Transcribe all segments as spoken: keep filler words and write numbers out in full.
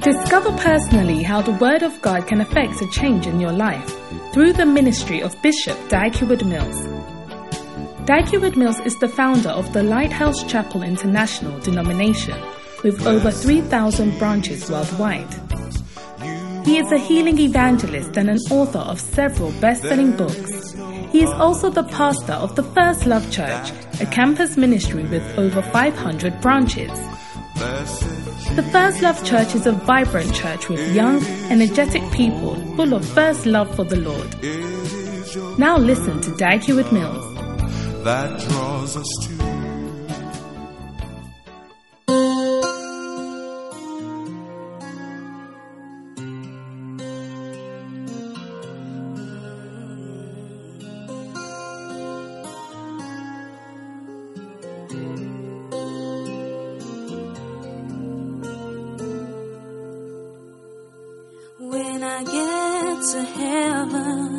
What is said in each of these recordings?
Discover personally how the Word of God can affect a change in your life through the ministry of Bishop Dag Heward-Mills. Dag Heward-Mills is the founder of the Lighthouse Chapel International denomination with over three thousand branches worldwide. He is a healing evangelist and an author of several best-selling books. He is also the pastor of the First Love Church, a campus ministry with over five hundred branches. The First Love Church is a vibrant church with young, energetic people full of first love for the Lord. Now listen to Dag Heward-Mills. That draws us to when I get to heaven,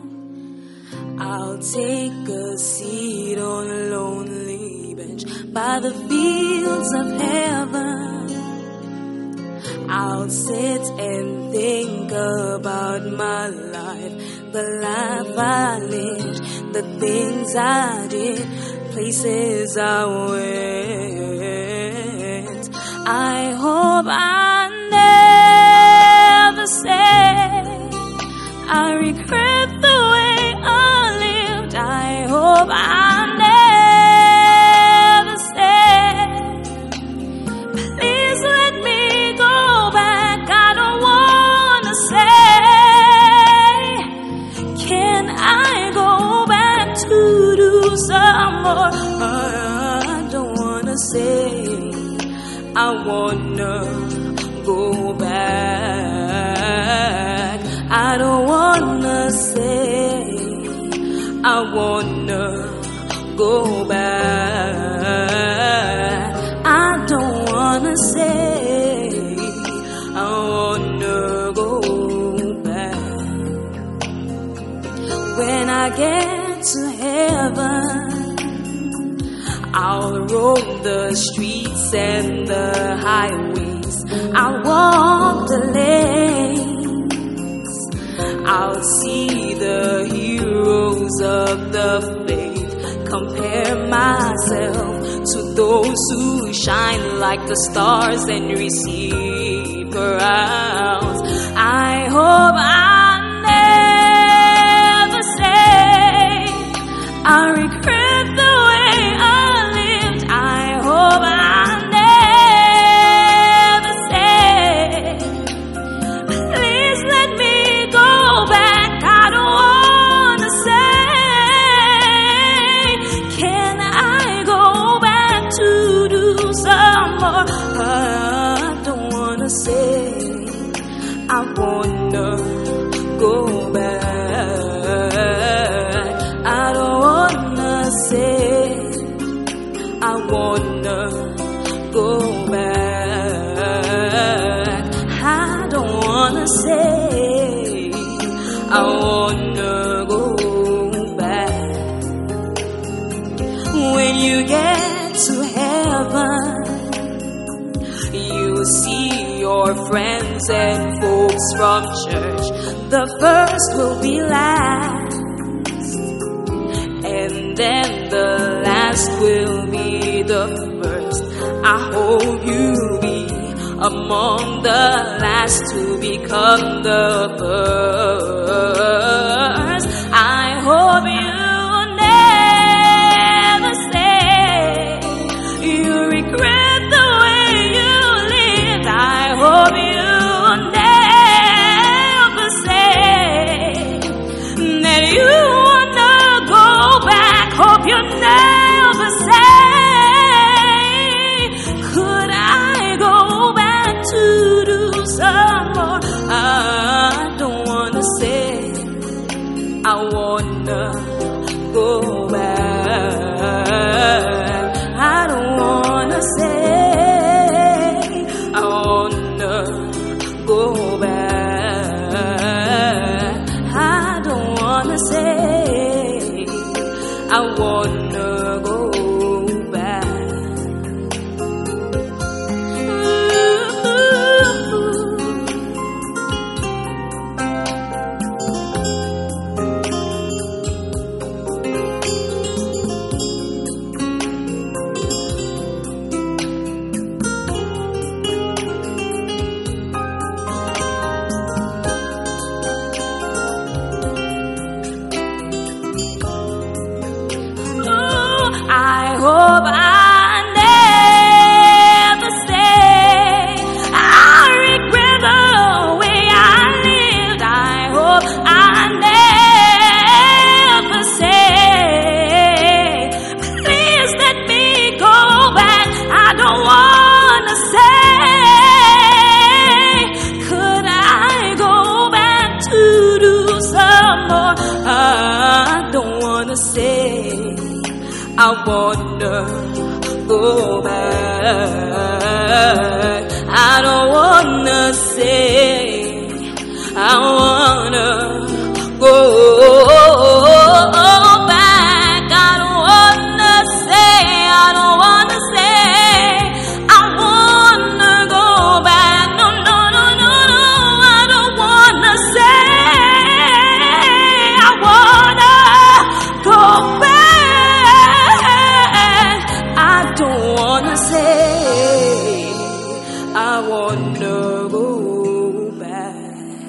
I'll take a seat on a lonely bench by the fields of heaven. I'll sit and think about my life, the life I lived, the things I did, places I went. I hope I never say I regret the way I lived. I hope I never say, please let me go back. I don't wanna say, can I go back to do some more? I don't wanna say, I wanna go back. I don't wanna say, I wanna go back. I don't wanna say, I wanna go back. When I get to heaven, I'll roam the streets and the highways. I'll walk the lanes. I'll see the heroes of the faith, compare myself to those who shine like the stars and receive crowns. I hope I never say I regret the way I lived. I hope I say, I wanna go back. I don't wanna say, I wanna go back. I don't wanna say, I wanna go back. When you get to heaven, you'll see your friends and folks from church. The first will be last, and then the last will be the first. I hope you'll be among the last to become the first. I hope you never say you regret the way you lived. I hope you never say that you wanna go back. Hope you never say, could I go back to do some more? I don't wanna say, I wanna go back. I don't wanna say, go back. I don't wanna say, I wanna go back. Ooh, ooh, ooh. I wanna go back. I don't wanna say, I wanna go back. I don't wanna say, I don't wanna say, I wanna go back. No, no, no, no, no, I don't wanna say, I wanna go back. I don't wanna say, I wanna go back.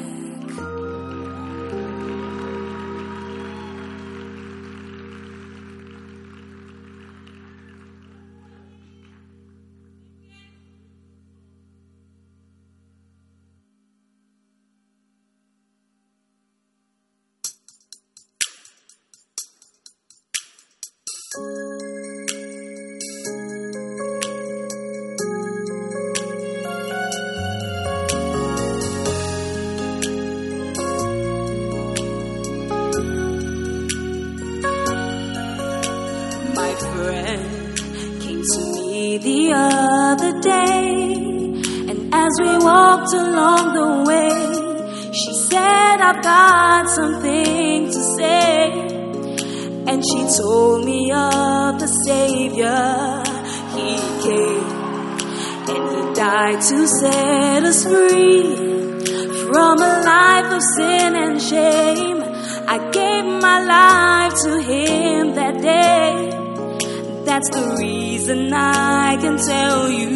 My friend came to me the other day, and as we walked along the way, she said, I've got something to say. And she told me of the Savior. He came and He died to set us free from a life of sin and shame. I gave my life to Him that day. That's the reason I can tell you,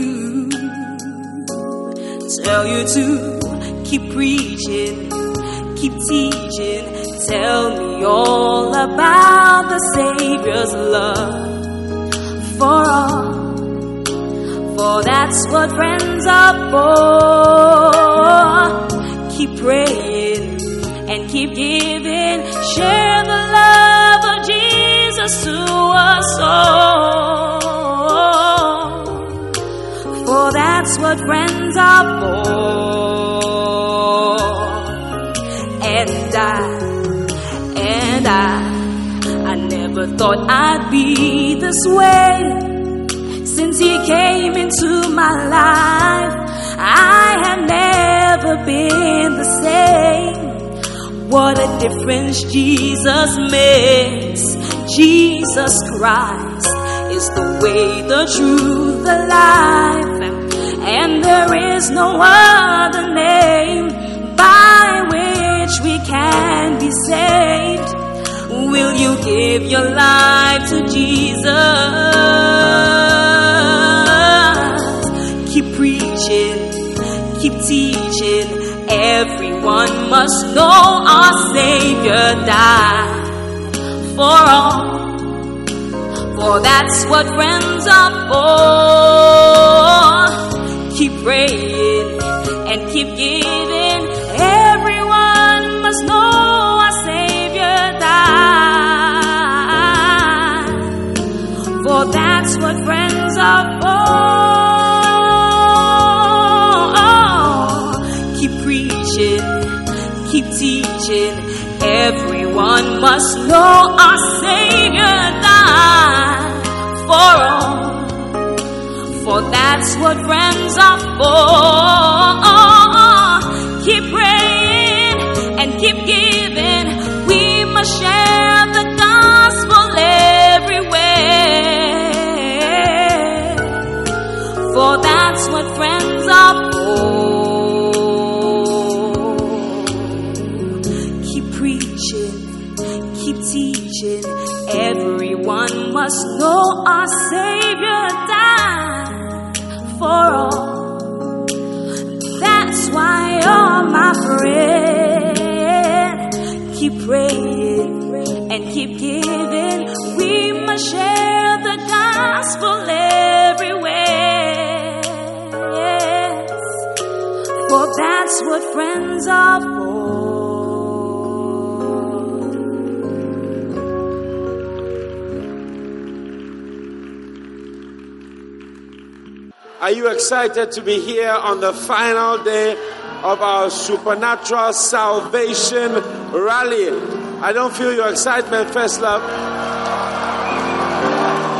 tell you to keep preaching, keep teaching. Tell me all about the Savior's love for all, for that's what friends are for. Keep praying and keep giving. Share the love of Jesus to us all, for that's what friends are for. And I And I, I never thought I'd be this way. Since He came into my life, I have never been the same. What a difference Jesus makes. Jesus Christ is the way, the truth, the life, and there is no other name by which we can be saved. Will you give your life to Jesus? Keep preaching, keep teaching. Everyone must know our Savior died for all, for that's what friends are for. Keep praying and keep giving. Everyone must know our Savior died, for that's what friends are for. Keep preaching, keep teaching. Everyone must know our Savior died for all, for that's what friends are for. Keep praying and keep giving. We must share the gospel everywhere, for that's what friends are for. Keep preaching, keep teaching. Everyone must know our Savior died for all. That's why, oh my friend, keep praying and keep giving. We must share the gospel everywhere, yes, for that's what friends are for. Are you excited to be here on the final day of our Supernatural Salvation Rally? I don't feel your excitement, First Love.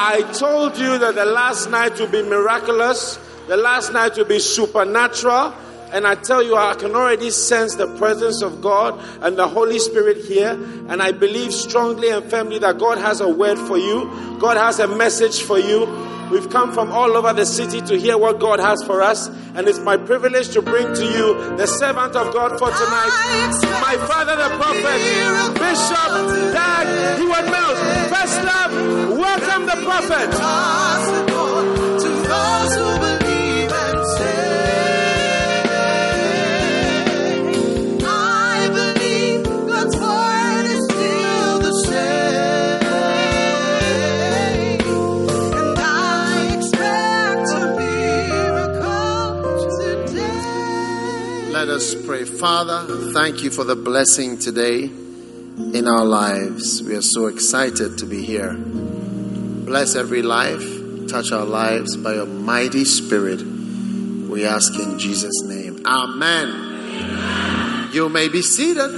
I told you that the last night will be miraculous. The last night will be supernatural. And I tell you, I can already sense the presence of God and the Holy Spirit here. And I believe strongly and firmly that God has a word for you. God has a message for you. We've come from all over the city to hear what God has for us. And it's my privilege to bring to you the servant of God for tonight. My father, the prophet, Bishop Dag Heward-Mills. First love, welcome the prophet. To those who believe and say, let us pray. Father, thank you for the blessing today in our lives. We are so excited to be here. Bless every life. Touch our lives by your mighty Spirit. We ask in Jesus' name. Amen. Amen. You may be seated.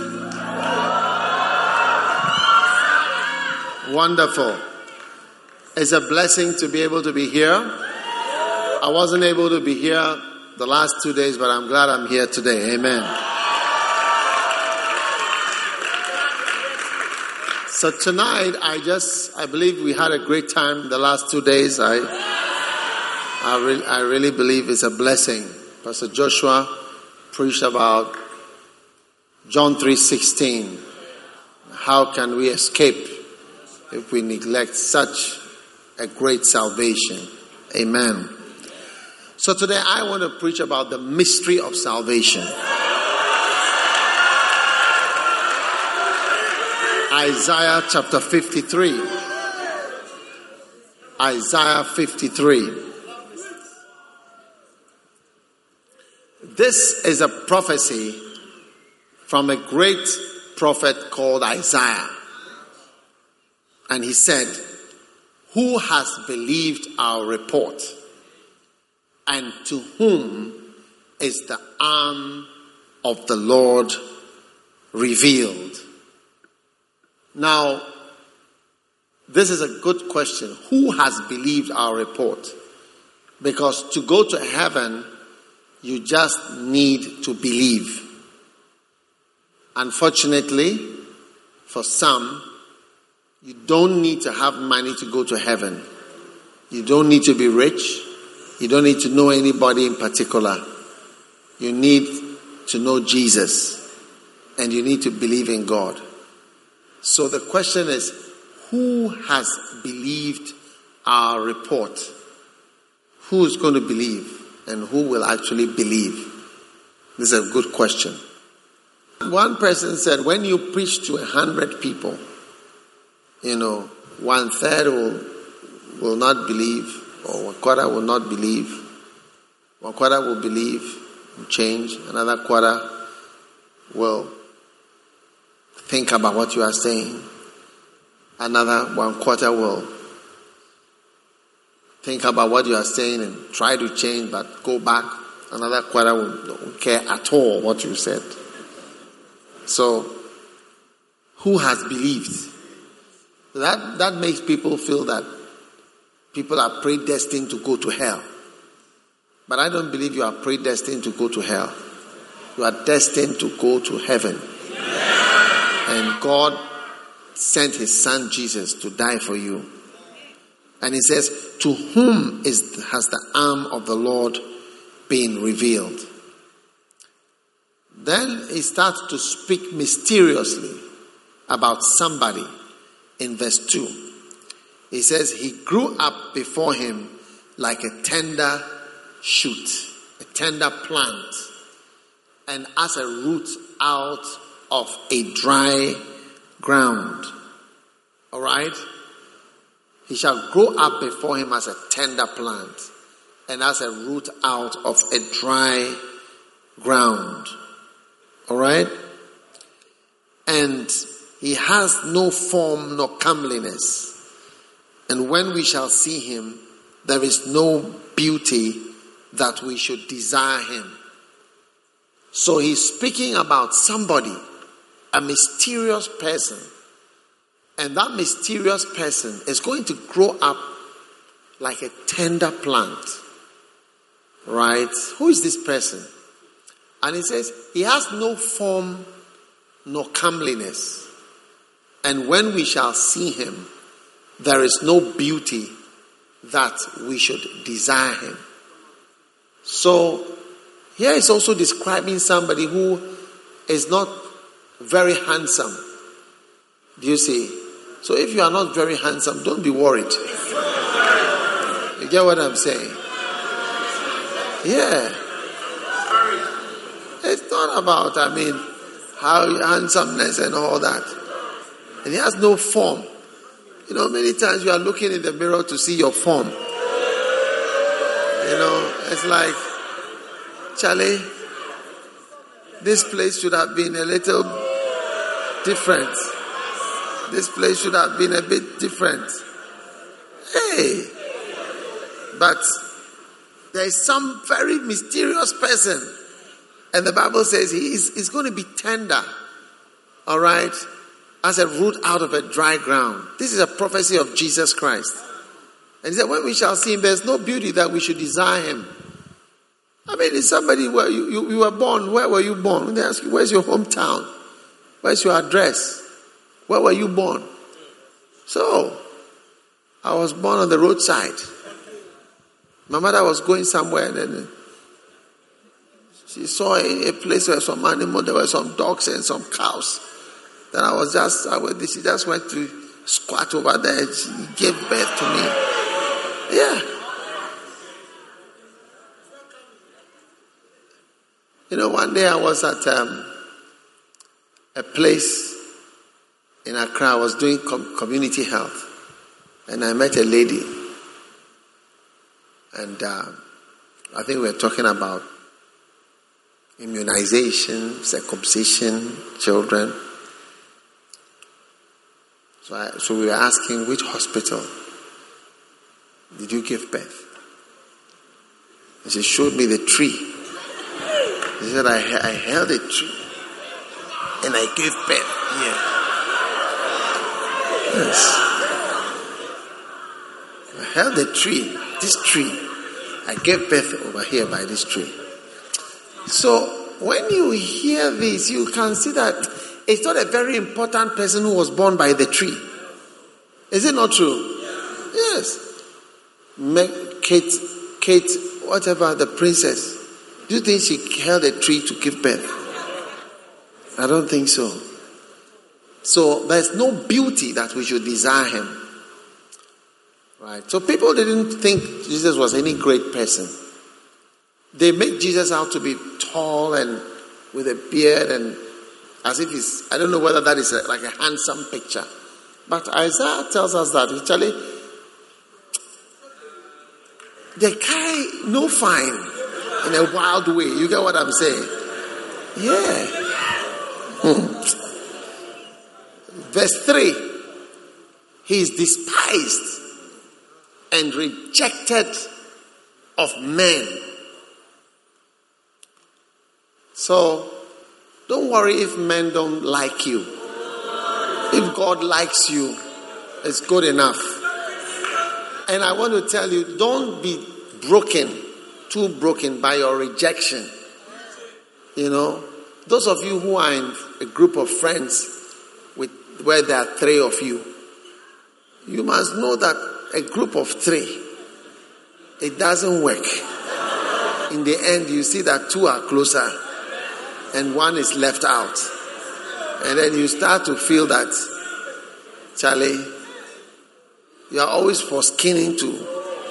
Wonderful. It's a blessing to be able to be here. I wasn't able to be here the last two days, but I'm glad I'm here today. Amen. So tonight, I just, I believe we had a great time the last two days. I, I, re- I really believe it's a blessing. Pastor Joshua preached about John three sixteen. How can we escape if we neglect such a great salvation? Amen. So today I want to preach about the mystery of salvation. Isaiah chapter fifty-three. Isaiah fifty-three. This is a prophecy from a great prophet called Isaiah. And he said, "Who has believed our report? And to whom is the arm of the Lord revealed?" Now, this is a good question. Who has believed our report? Because to go to heaven, you just need to believe. Unfortunately, for some, you don't need to have money to go to heaven. You don't need to be rich. You don't need to know anybody in particular. You need to know Jesus. And you need to believe in God. So the question is, who has believed our report? Who is going to believe? And who will actually believe? This is a good question. One person said, when you preach to a hundred people, you know, one third will, will not believe, or one quarter will not believe. One quarter will believe, will change. Another quarter will think about what you are saying. Another one quarter will think about what you are saying and try to change, but go back. Another quarter will don't care at all what you said. So, who has believed? That that makes people feel that people are predestined to go to hell. But I don't believe you are predestined to go to hell. You are destined to go to heaven. And God sent his son Jesus to die for you. And he says, to whom is has the arm of the Lord been revealed? Then he starts to speak mysteriously about somebody in verse two. He says, he grew up before him like a tender shoot, a tender plant, and as a root out of a dry ground. All right? He shall grow up before him as a tender plant, and as a root out of a dry ground. All right? And he has no form nor comeliness. And when we shall see him, there is no beauty that we should desire him. So he's speaking about somebody, a mysterious person. And that mysterious person is going to grow up like a tender plant. Right? Who is this person? And he says, he has no form nor comeliness. And when we shall see him, there is no beauty that we should desire him. So, here is also describing somebody who is not very handsome. Do you see? So if you are not very handsome, don't be worried. You get what I'm saying? Yeah. It's not about, I mean, how handsomeness and all that. And he has no form. You know, many times you are looking in the mirror to see your form. You know, it's like, Charlie, this place should have been a little different. This place should have been a bit different. Hey! But there is some very mysterious person. And the Bible says he is he's going to be tender. Alright? As a root out of a dry ground. This is a prophecy of Jesus Christ. And he said, when we shall see him, there's no beauty that we should desire him. I mean, it's somebody where you, you, you were born. Where were you born? They ask you, where's your hometown? Where's your address? Where were you born? So, I was born on the roadside. My mother was going somewhere and then she saw a, a place where some animals, there were some dogs and some cows. Then I was just, I went, she just went to squat over there. She gave birth to me. Yeah. You know, one day I was at um, a place in Accra. I was doing com- community health. And I met a lady. And uh, I think we were talking about immunization, circumcision, children. So, I, so we were asking, which hospital did you give birth? And she showed me the tree. She said, I, I held a tree and I gave birth here. Yes. I held a tree, this tree. I gave birth over here by this tree. So when you hear this, you can see that it's not a very important person who was born by the tree. Is it not true? Yes. Kate, Kate, whatever, the princess. Do you think she held a tree to give birth? I don't think so. So there's no beauty that we should desire him. Right? So people didn't think Jesus was any great person. They make Jesus out to be tall and with a beard and as if he's, I don't know whether that is a, like a handsome picture. But Isaiah tells us that actually they carry no fine in a wild way. You get what I'm saying? Yeah. Hmm. Verse three. He is despised and rejected of men. So, don't worry if men don't like you. If God likes you, it's good enough. And I want to tell you, don't be broken, too broken by your rejection. You know, those of you who are in a group of friends with where there are three of you, you must know that a group of three, it doesn't work. In the end, you see that two are closer and one is left out. And then you start to feel that, Charlie, you are always for skinning too.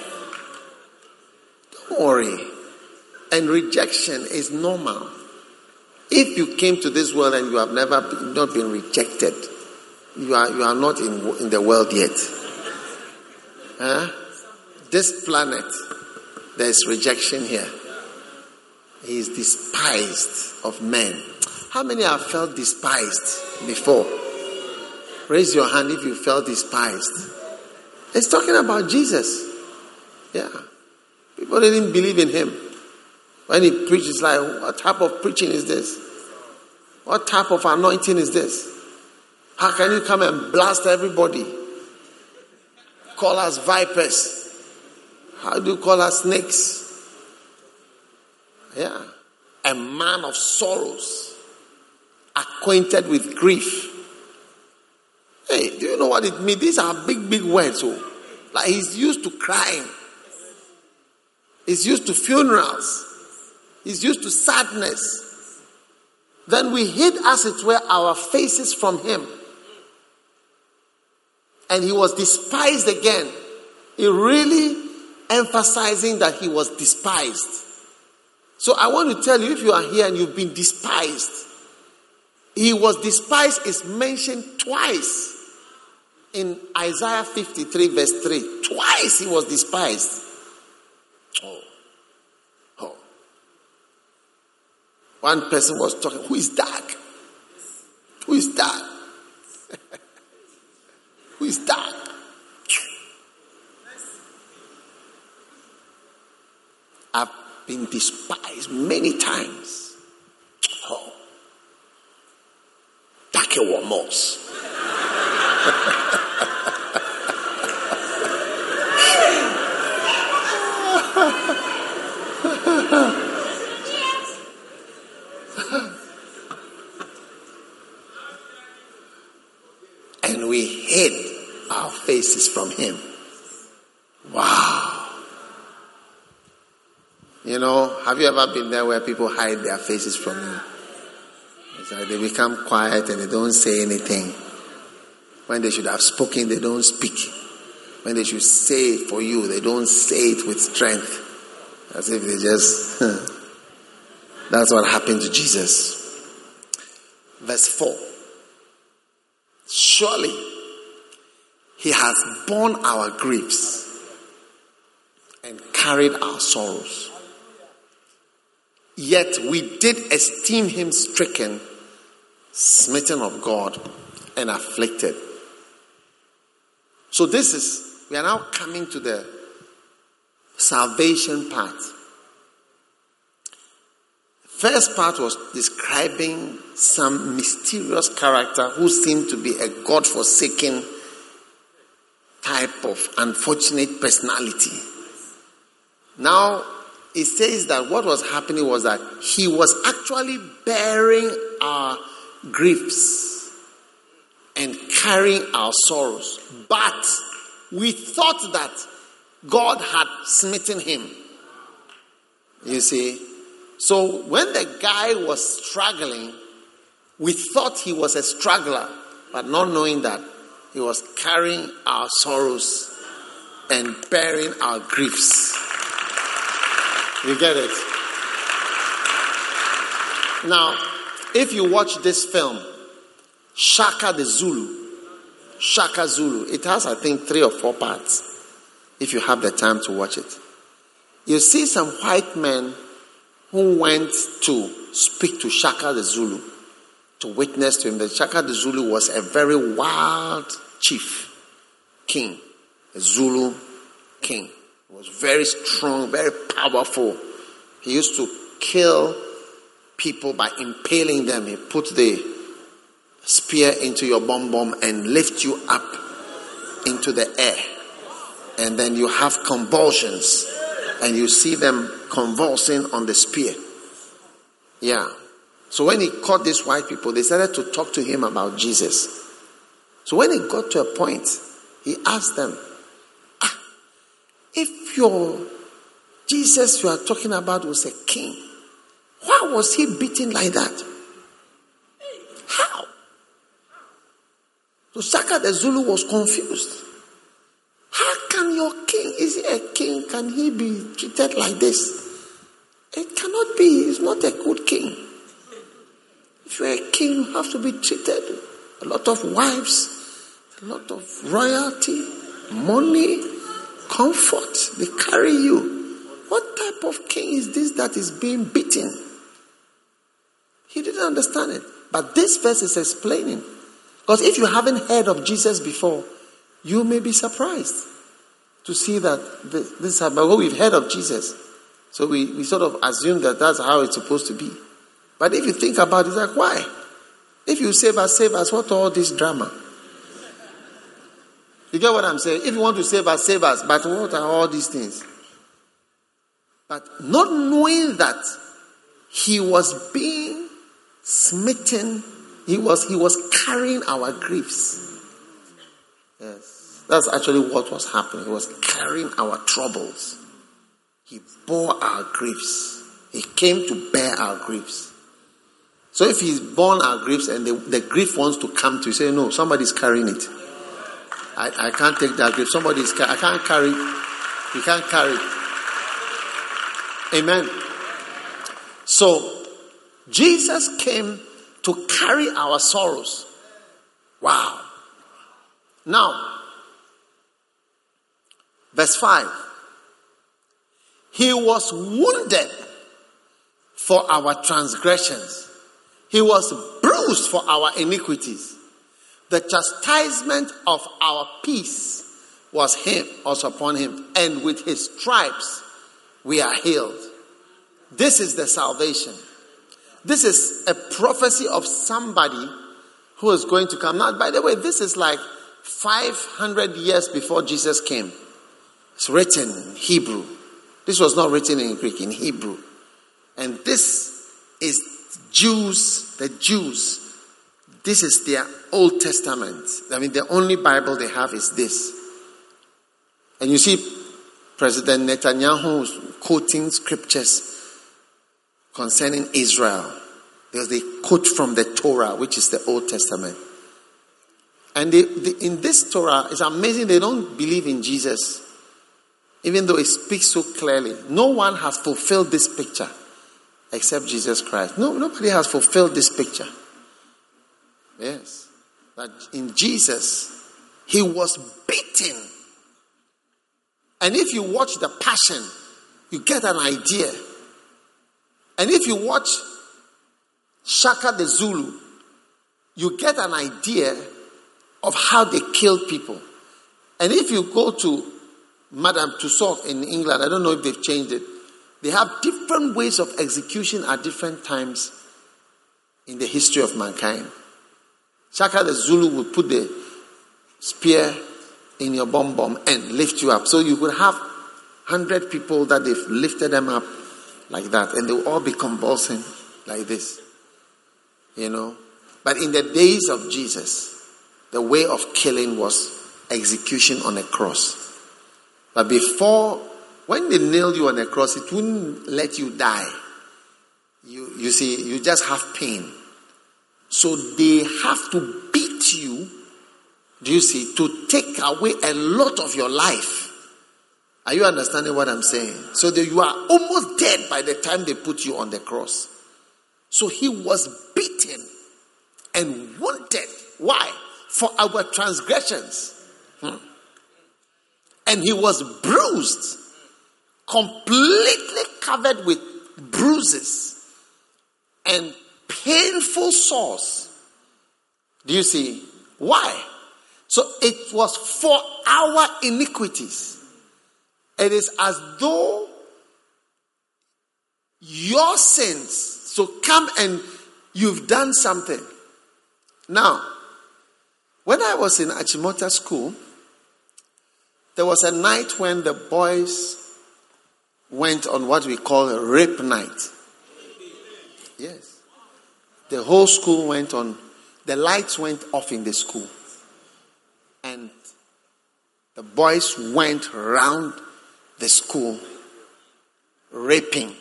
Don't worry. And rejection is normal. If you came to this world and you have never been, not been rejected, you are you are not in in the world yet. Huh? This planet, there is rejection here. He is despised of men. How many have felt despised before? Raise your hand if you felt despised. It's talking about Jesus. Yeah. People didn't believe in him. When he preaches, like, what type of preaching is this? What type of anointing is this? How can you come and blast everybody? Call us vipers. how do you call her, snakes? Yeah. A man of sorrows, acquainted with grief. Hey, do you know what it means? These are big, big words. Oh. Like he's used to crying. He's used to funerals. He's used to sadness. Then we hid, as it were, our faces from him. And he was despised again. He really emphasizing that he was despised. So I want to tell you, if you are here and you've been despised, he was despised is mentioned twice in Isaiah fifty-three verse three. Twice he was despised. Oh. Oh. One person was talking, who is dark? Who is dark? Who is dark? I've been despised many times. Oh. Dark Wamos. And we hid our faces from him. Wow. You know, have you ever been there where people hide their faces from you? It's like they become quiet and they don't say anything. When they should have spoken, they don't speak. When they should say it for you, they don't say it with strength. As if they just... That's what happened to Jesus. Verse four. Surely he has borne our griefs and carried our sorrows. Yet we did esteem him stricken, smitten of God, and afflicted. So this is, we are now coming to the salvation part. First part was describing some mysterious character who seemed to be a God-forsaken type of unfortunate personality. Now, it says that what was happening was that he was actually bearing our griefs and carrying our sorrows. But we thought that God had smitten him. You see? So when the guy was struggling, we thought he was a struggler, but not knowing that he was carrying our sorrows and bearing our griefs. You get it? Now, if you watch this film, Shaka the Zulu, Shaka Zulu, it has, I think, three or four parts, if you have the time to watch it. You see some white men who went to speak to Shaka the Zulu, to witness to him. The Shaka the Zulu was a very wild chief, king, a Zulu king. He was very strong, very powerful. He used to kill people by impaling them. He put the spear into your bum bum and lift you up into the air. And then you have convulsions. And you see them convulsing on the spear. Yeah. So when he caught these white people, they started to talk to him about Jesus. So when he got to a point, he asked them, ah, if your Jesus you are talking about was a king, why was he beaten like that? How? So Shaka the Zulu was confused. How can your king, is he a king, can he be treated like this? It cannot be. He's not a good king. If you're a king, you have to be treated. A lot of wives, a lot of royalty, money, comfort. They carry you. What type of king is this that is being beaten? He didn't understand it. But this verse is explaining. Because if you haven't heard of Jesus before, you may be surprised to see that this, this happened. But we've heard of Jesus. So we, we sort of assume that that's how it's supposed to be. But if you think about it, it's like, why? If you save us, save us, what all this drama? You get what I'm saying? If you want to save us, save us. But what are all these things? But not knowing that he was being smitten, he was he was carrying our griefs. Yes, that's actually what was happening. He was carrying our troubles. He bore our griefs. He came to bear our griefs. So if he's borne our griefs and the, the grief wants to come to you, say, no, somebody's carrying it. I, I can't take that grief. Somebody's I can't carry it. You can't carry it. Amen. So Jesus came to carry our sorrows. Wow. Now, verse five. He was wounded for our transgressions. He was bruised for our iniquities. The chastisement of our peace was him, was upon him, and with his stripes we are healed. This is the salvation. This is a prophecy of somebody who is going to come. Now, by the way, this is like five hundred years before Jesus came. It's written in Hebrew. This was not written in Greek, in Hebrew. And this is Jews, the Jews. This is their Old Testament. I mean, the only Bible they have is this. And you see President Netanyahu is quoting scriptures concerning Israel. Because they quote from the Torah, which is the Old Testament. And they, they, in this Torah, it's amazing, they don't believe in Jesus. Even though it speaks so clearly. No one has fulfilled this picture except Jesus Christ. No, nobody has fulfilled this picture. Yes. That in Jesus, he was beaten. And if you watch the Passion, you get an idea. And if you watch Shaka the Zulu, you get an idea of how they killed people. And if you go to Madame Tussauds in England, I don't know if they've changed it. They have different ways of execution at different times in the history of mankind. Shaka the Zulu would put the spear in your bum bum and lift you up. So you would have hundred people that they've lifted them up like that, and they will all be convulsing like this. You know. But in the days of Jesus, the way of killing was execution on a cross. But before, when they nailed you on a cross, it wouldn't let you die. You, you see, you just have pain. So they have to beat you, do you see, to take away a lot of your life. Are you understanding what I'm saying? So that you are almost dead by the time they put you on the cross. So he was beaten and wounded. Why? For our transgressions. Hmm. And he was bruised, completely covered with bruises and painful sores. Do you see? Why? So it was for our iniquities. It is as though your sins, so come and you've done something. Now, when I was in Achimota school, there was a night when the boys went on what we call a rape night. Yes. The whole school went on, the lights went off in the school. And the boys went around the school raping.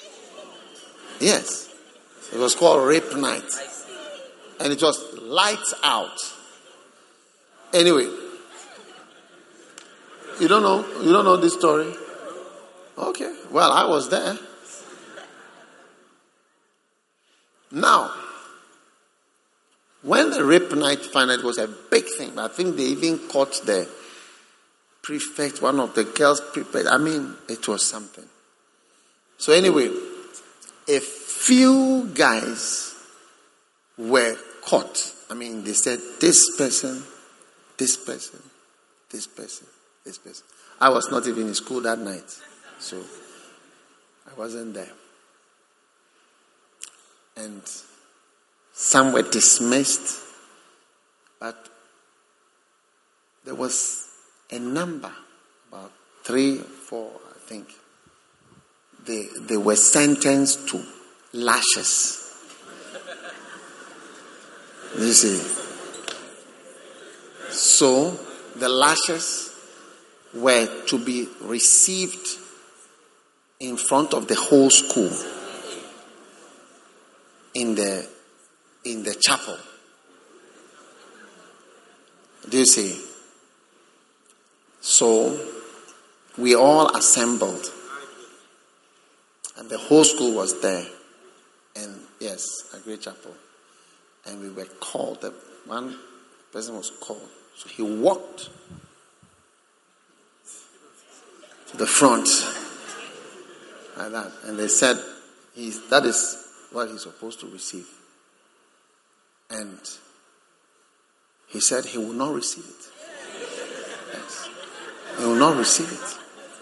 Yes. It was called rape night. And it was lights out. Anyway. You don't know? You don't know this story? Okay. Well, I was there. Now, when the rape night finally, it was a big thing. I think they even caught the prefect, one of the girls' prefect. I mean, it was something. So anyway, a few guys were caught. I mean, they said, this person, this person, this person, this person. I was not even in school that night. So, I wasn't there. And some were dismissed. But there was a number, about three, four, I think, they, they were sentenced to lashes. You see? So, the lashes were to be received in front of the whole school in the in the chapel. Do you see? So we all assembled, and the whole school was there. And yes, a great chapel. And we were called. The one person was called. So he walked to the front like that, and they said, he's, that is what he's supposed to receive. And he said he will not receive it. Yes. He will not receive it.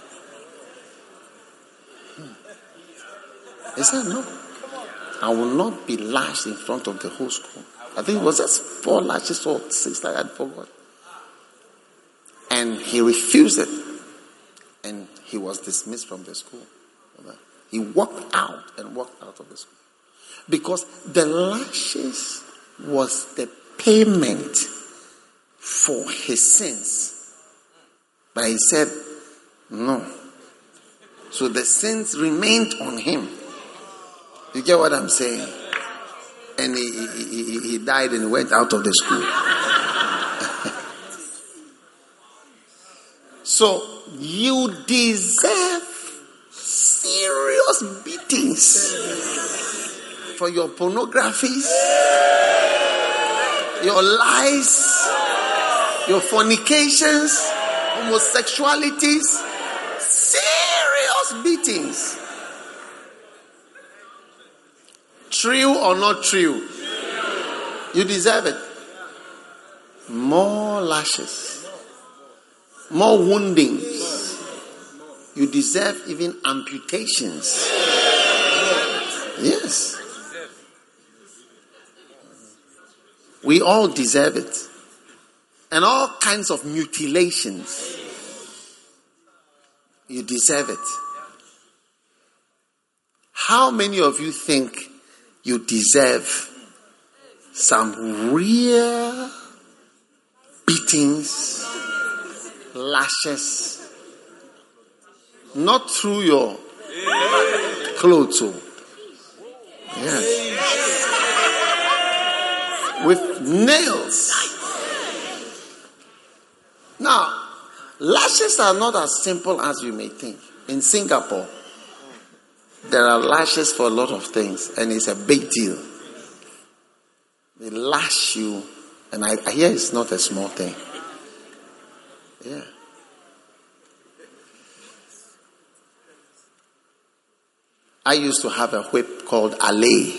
Hmm. He said, no, I will not be lashed in front of the whole school. I think it was just four lashes or six, like I forgot. And he refused it. And he was dismissed from the school. He walked out and walked out of the school. Because the lashes was the payment for his sins. But he said, no. So the sins remained on him. You get what I'm saying? And he, he, he, he died and went out of the school. So you deserve serious beatings for your pornographies, your lies, your fornications, homosexualities, serious beatings. True or not true? You deserve it. More lashes, more woundings. You deserve even amputations. Yes. We all deserve it. And all kinds of mutilations. You deserve it. How many of you think you deserve some real beatings, lashes? Not through your clothes. Yes. With nails. Now, lashes are not as simple as you may think. In Singapore, there are lashes for a lot of things, and it's a big deal. They lash you, and I, I hear it's not a small thing. Yeah. I used to have a whip called Alley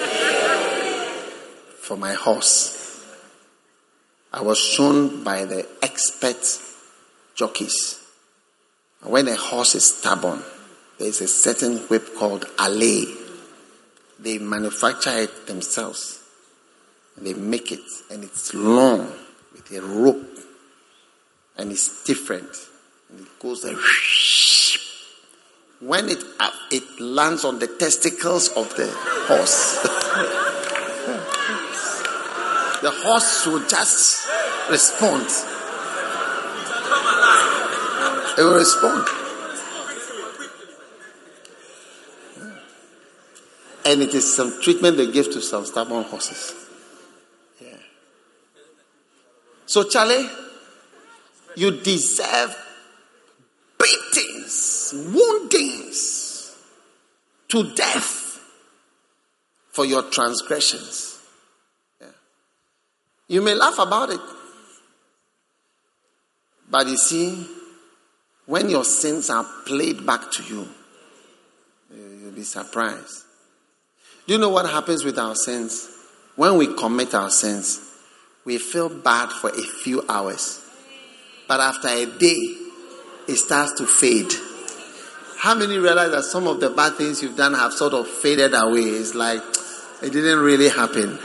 for my horse. I was shown by the expert jockeys. When a horse is stubborn, there is a certain whip called Alley. They manufacture it themselves. They make it, and it's long with a rope, and it's different. And it goes like, when it uh, it lands on the testicles of the horse, the horse will just respond. It will respond. And it is some treatment they give to some stubborn horses. Yeah. So, Charlie, you deserve beatings, woundings to death for your transgressions. Yeah. You may laugh about it, but you see, when your sins are played back to you, you'll be surprised. Do you know what happens with our sins? When we commit our sins, we feel bad for a few hours. But after a day, it starts to fade. How many realize that some of the bad things you've done have sort of faded away? It's like, it didn't really happen.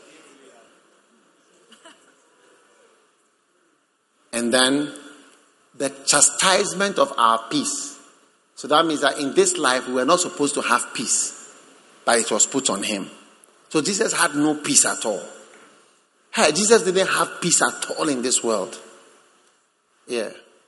And then, the chastisement of our peace. So that means that in this life we were not supposed to have peace, but it was put on him. So Jesus had no peace at all. Hey, Jesus didn't have peace at all in this world. Yeah.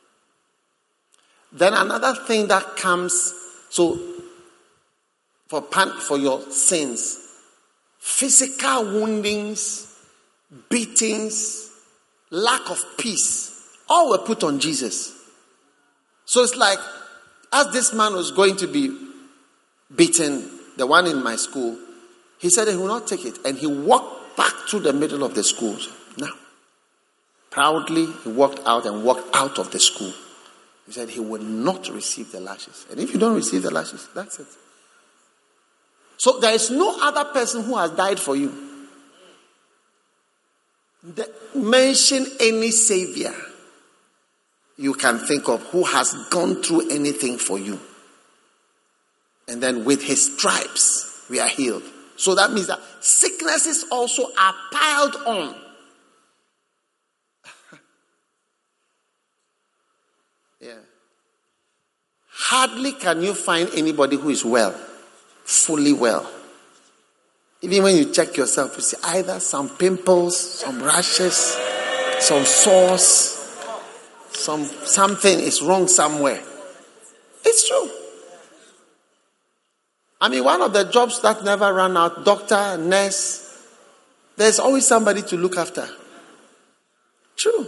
Then another thing that comes, so for pan, for your sins, physical woundings, beatings, lack of peace, all were put on Jesus. So it's like, as this man was going to be beaten, the one in my school, he said he will not take it. And he walked back through the middle of the school. Now, proudly, he walked out and walked out of the school. He said he will not receive the lashes. And if you don't receive the lashes, that's it. So there is no other person who has died for you. The, mention any savior you can think of who has gone through anything for you. And then with his stripes, we are healed. So that means that sicknesses also are piled on. Yeah. Hardly can you find anybody who is well, fully well. Even when you check yourself, you see either some pimples, some rashes, some sores, some something is wrong somewhere. It's true. I mean, one of the jobs that never run out, doctor, nurse, there's always somebody to look after. True.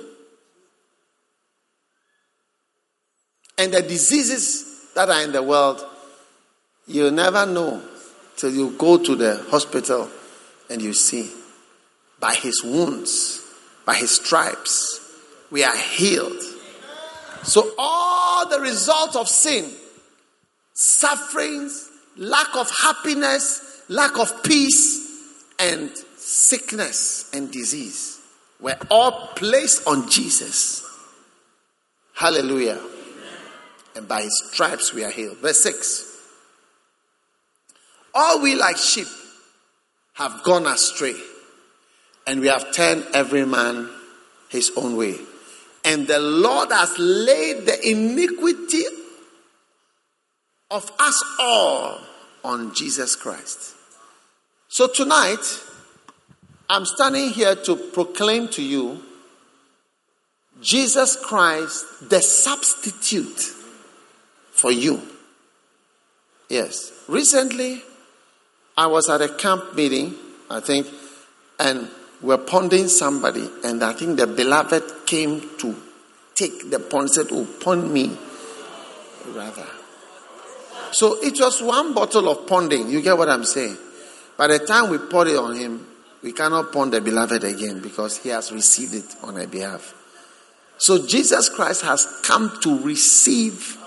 And the diseases that are in the world, you'll never know till you go to the hospital and you see. By his wounds, by his stripes, we are healed. So all the results of sin, sufferings, lack of happiness, lack of peace, and sickness and disease were all placed on Jesus. Hallelujah. And by his stripes we are healed. Verse six. All we like sheep have gone astray, and we have turned every man his own way. And the Lord has laid the iniquity of us all on Jesus Christ. So tonight, I'm standing here to proclaim to you Jesus Christ, the substitute for you. Yes. Recently, I was at a camp meeting, I think, and we're ponding somebody, and I think the beloved came to take the pond, said, oh, pond me, rather. So it was one bottle of ponding. You get what I'm saying? By the time we poured it on him, we cannot pond the beloved again because he has received it on our behalf. So Jesus Christ has come to receive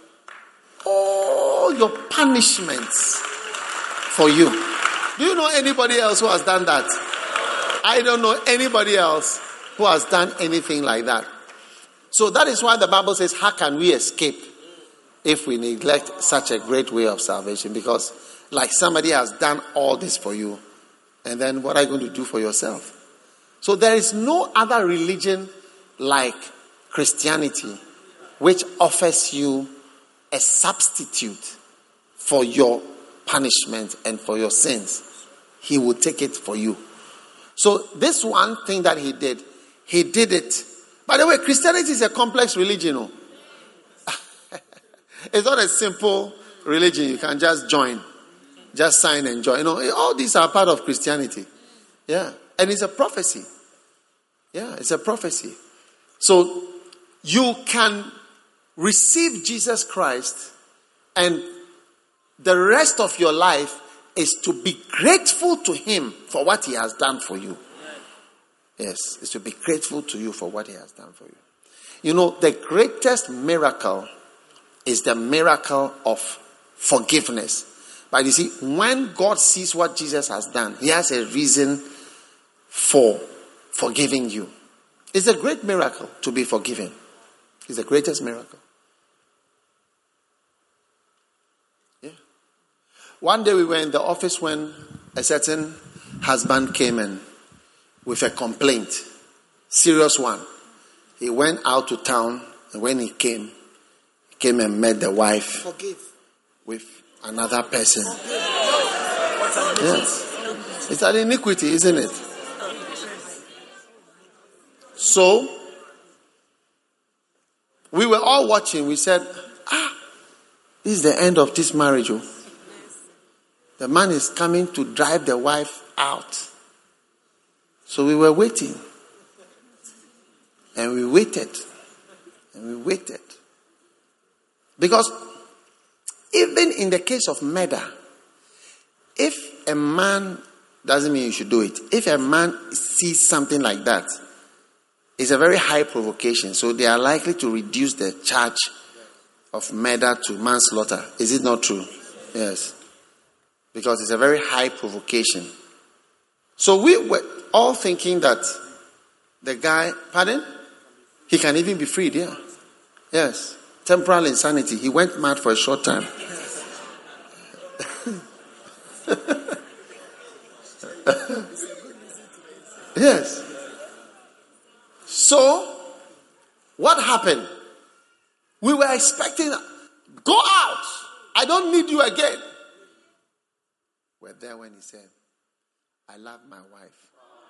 all your punishments for you. Do you know anybody else who has done that? I don't know anybody else who has done anything like that. So that is why the Bible says, how can we escape if we neglect such a great way of salvation? Because like somebody has done all this for you, and then what are you going to do for yourself? So there is no other religion like Christianity which offers you a substitute for your punishment and for your sins. He will take it for you. So this one thing that he did, he did it. By the way, Christianity is a complex religion. Oh. It's not a simple religion you can just join. Just sign and join. You know, all these are part of Christianity. Yeah. And it's a prophecy. Yeah, it's a prophecy. So you can receive Jesus Christ, and the rest of your life is to be grateful to him for what he has done for you. Yes, it's to be grateful to you for what he has done for you. You know, the greatest miracle is the miracle of forgiveness. But you see, when God sees what Jesus has done, he has a reason for forgiving you. It's a great miracle to be forgiven. It's the greatest miracle. Yeah. One day we were in the office when a certain husband came in with a complaint. Serious one. He went out to town And when he came, he came and met the wife Forgive. with another person. Yes. It's an iniquity, isn't it? So, we were all watching. We said, ah, this is the end of this marriage. Oh. The man is coming to drive the wife out. So we were waiting. And we waited. And we waited. Because even in the case of murder, if a man, doesn't mean you should do it. If a man sees something like that, it's a very high provocation. So they are likely to reduce the charge of murder to manslaughter. Is it not true? Yes. Because it's a very high provocation. So we were all thinking that the guy, pardon? He can even be freed, yeah. Yes. Temporal insanity. He went mad for a short time. Yes. So, what happened? We were expecting, go out. I don't need you again. We're there when he said, I love my wife.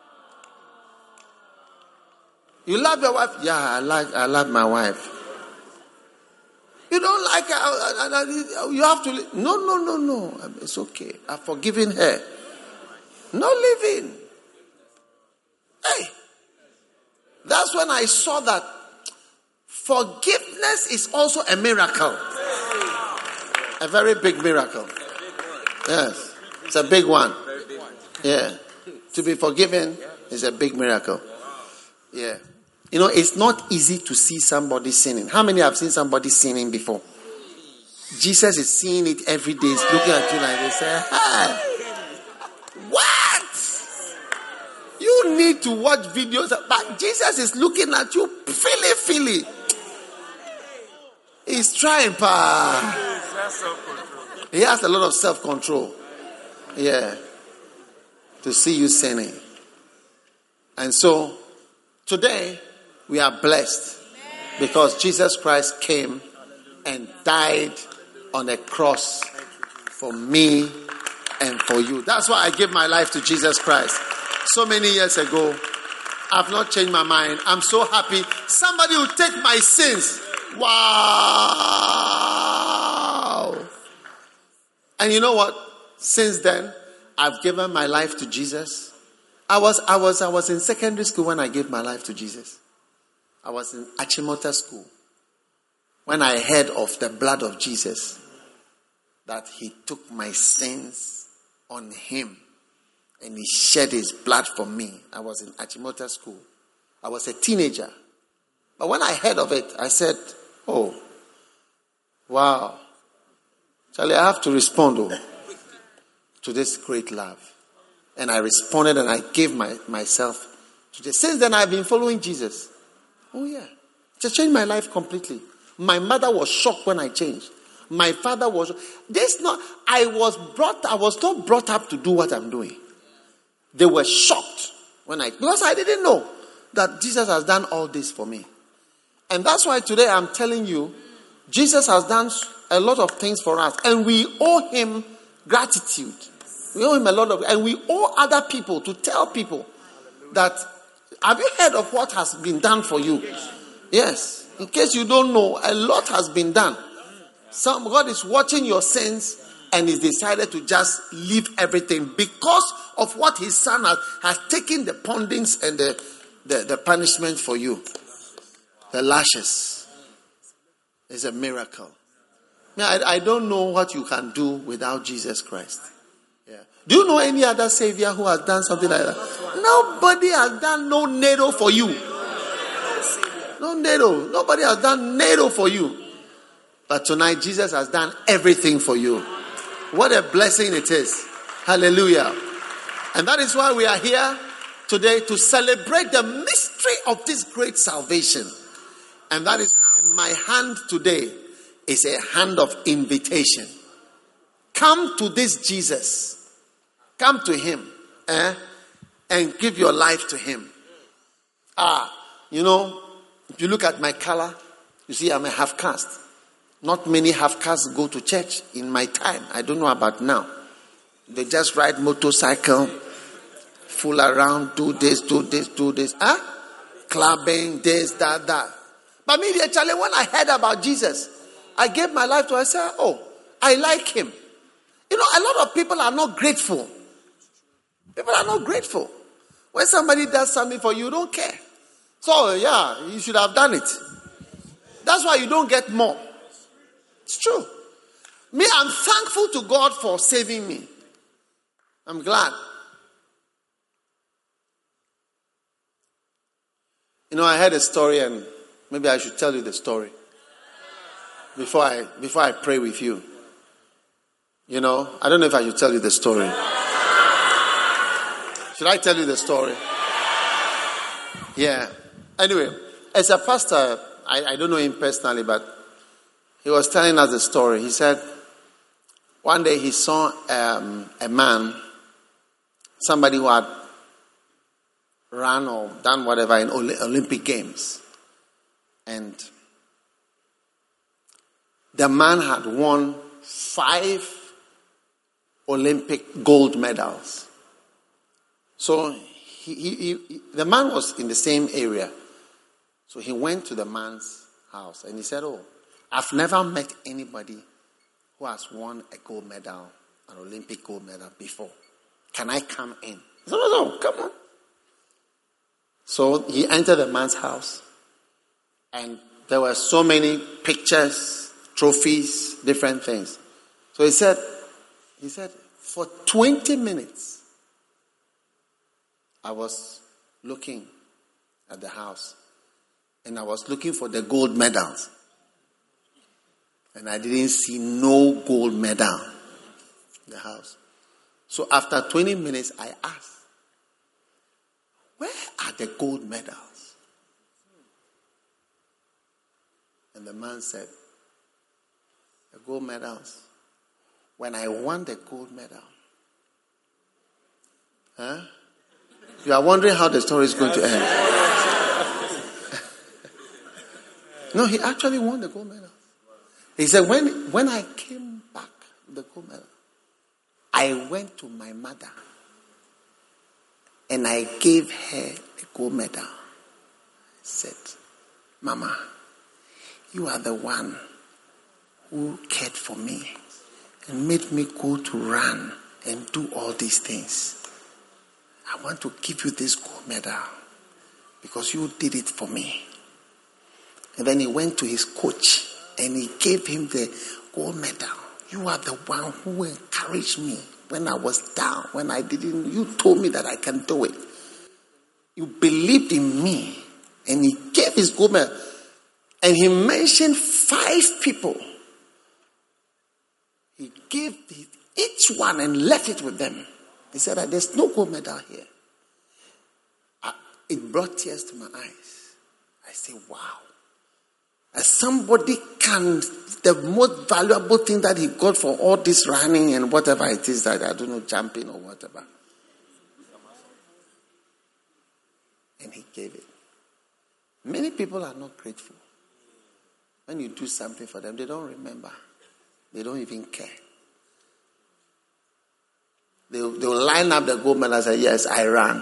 You love your wife? Yeah, I like. I love my wife. You don't like her? You have to. No, no, no, no. It's okay. I've forgiven her. No living. Hey, that's when I saw that forgiveness is also a miracle. A very big miracle. Yes, it's a big one. Yeah, to be forgiven is a big miracle. Yeah. You know, it's not easy to see somebody sinning. How many have seen somebody sinning before? Jesus is seeing it every day. He's looking at you like they say, hey, what? You need to watch videos. But Jesus is looking at you, feely, feely. He's trying, pa. He has a lot of self-control. Yeah. To see you sinning. And so, today, we are blessed because Jesus Christ came and died on a cross for me and for you. That's why I gave my life to Jesus Christ. So many years ago, I've not changed my mind. I'm so happy. Somebody will take my sins. Wow. And you know what? Since then, I've given my life to Jesus. I was, I was, I was in secondary school when I gave my life to Jesus. I was in Achimota school when I heard of the blood of Jesus, that he took my sins on him and he shed his blood for me. I was in Achimota school. I was a teenager. But when I heard of it, I said, oh, wow. Charlie, I have to respond oh, to this great love. And I responded and I gave my, myself to Jesus. Since then, I've been following Jesus. Oh, yeah. Just changed my life completely. My mother was shocked when I changed. My father was. This not. I was brought. I was not brought up to do what I'm doing. They were shocked when I, because I didn't know that Jesus has done all this for me. And that's why today I'm telling you, Jesus has done a lot of things for us, and we owe him gratitude. We owe him a lot of, and we owe other people to tell people that, have you heard of what has been done for you? Yes. In case you don't know, a lot has been done. Some God is watching your sins and he's decided to just leave everything because of what his son has, has taken the poundings and the, the, the punishment for you. The lashes. It's a miracle. I, I don't know what you can do without Jesus Christ. Yeah. Do you know any other savior who has done something like that? Nobody has done no needle for you. No needle. Nobody has done needle for you. But tonight Jesus has done everything for you. What a blessing it is. Hallelujah. And that is why we are here today to celebrate the mystery of this great salvation. And that is why my hand today is a hand of invitation. Come to this Jesus. Come to him. Eh? And give your life to him. Ah, you know, if you look at my color, You see, I'm a half caste. Not many half castes go to church in my time. I don't know about now. They just ride motorcycle, fool around, do this, do this, do this. Huh? Clubbing, this, that, that. But me, actually, when I heard about Jesus, I gave my life to him. I said, oh, I like him. You know, a lot of people are not grateful. People are not grateful. When somebody does something for you, you don't care. So, yeah, you should have done it. That's why you don't get more. It's true. Me, I'm thankful to God for saving me. I'm glad. You know, I heard a story, and maybe I should tell you the story before I before I pray with you. You know, I don't know if I should tell you the story. Should I tell you the story? Yeah. Anyway, as a pastor, I, I don't know him personally, but he was telling us a story. He said one day he saw um, a man, somebody who had run or done whatever in Olympic Games. And the man had won five Olympic gold medals. So he, he, he, the man was in the same area. So he went to the man's house and he said, oh, I've never met anybody who has won a gold medal, an Olympic gold medal before. Can I come in? He said, no, no, come on. So he entered the man's house and there were so many pictures, trophies, different things. So he said, he said, for twenty minutes, I was looking at the house and I was looking for the gold medals. And I didn't see no gold medal in the house. So after twenty minutes, I asked, where are the gold medals? And the man said, the gold medals. When I won the gold medal. Huh? You are wondering how the story is going to end. No, he actually won the gold medal. He said, when, when I came back with the gold medal, I went to my mother and I gave her the gold medal. I said, Mama, you are the one who cared for me and made me go to run and do all these things. I want to give you this gold medal because you did it for me. And then he went to his coach and he gave him the gold medal. You are the one who encouraged me when I was down, when I didn't. You told me that I can do it. You believed in me. And he gave his gold medal. And he mentioned five people. He gave each one and left it with them. He said, there's no gold medal here. I, it brought tears to my eyes. I said, wow. As somebody can, the most valuable thing that he got for all this running and whatever it is that, I don't know, jumping or whatever. And he gave it. Many people are not grateful. When you do something for them, they don't remember. They don't even care. They will, they will line up the gold medal and say, yes, I ran.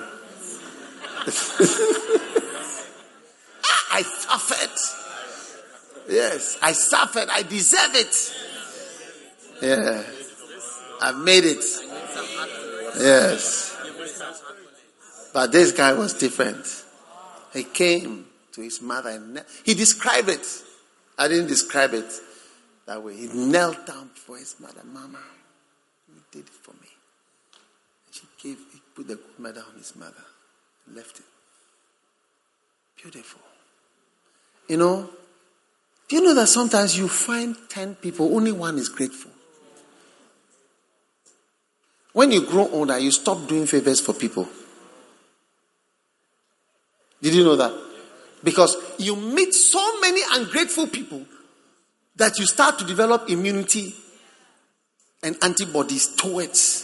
I suffered. Yes, I suffered. I deserve it. Yeah. I've made it. Yes. But this guy was different. He came to his mother and he described it. I didn't describe it that way. He knelt down before his mother. Mama, you did it for me. She gave, he put the gold medal on his mother and left it. Beautiful. You know, do you know that sometimes you find ten people, only one is grateful? When you grow older, you stop doing favors for people. Did you know that? Because you meet so many ungrateful people that you start to develop immunity and antibodies towards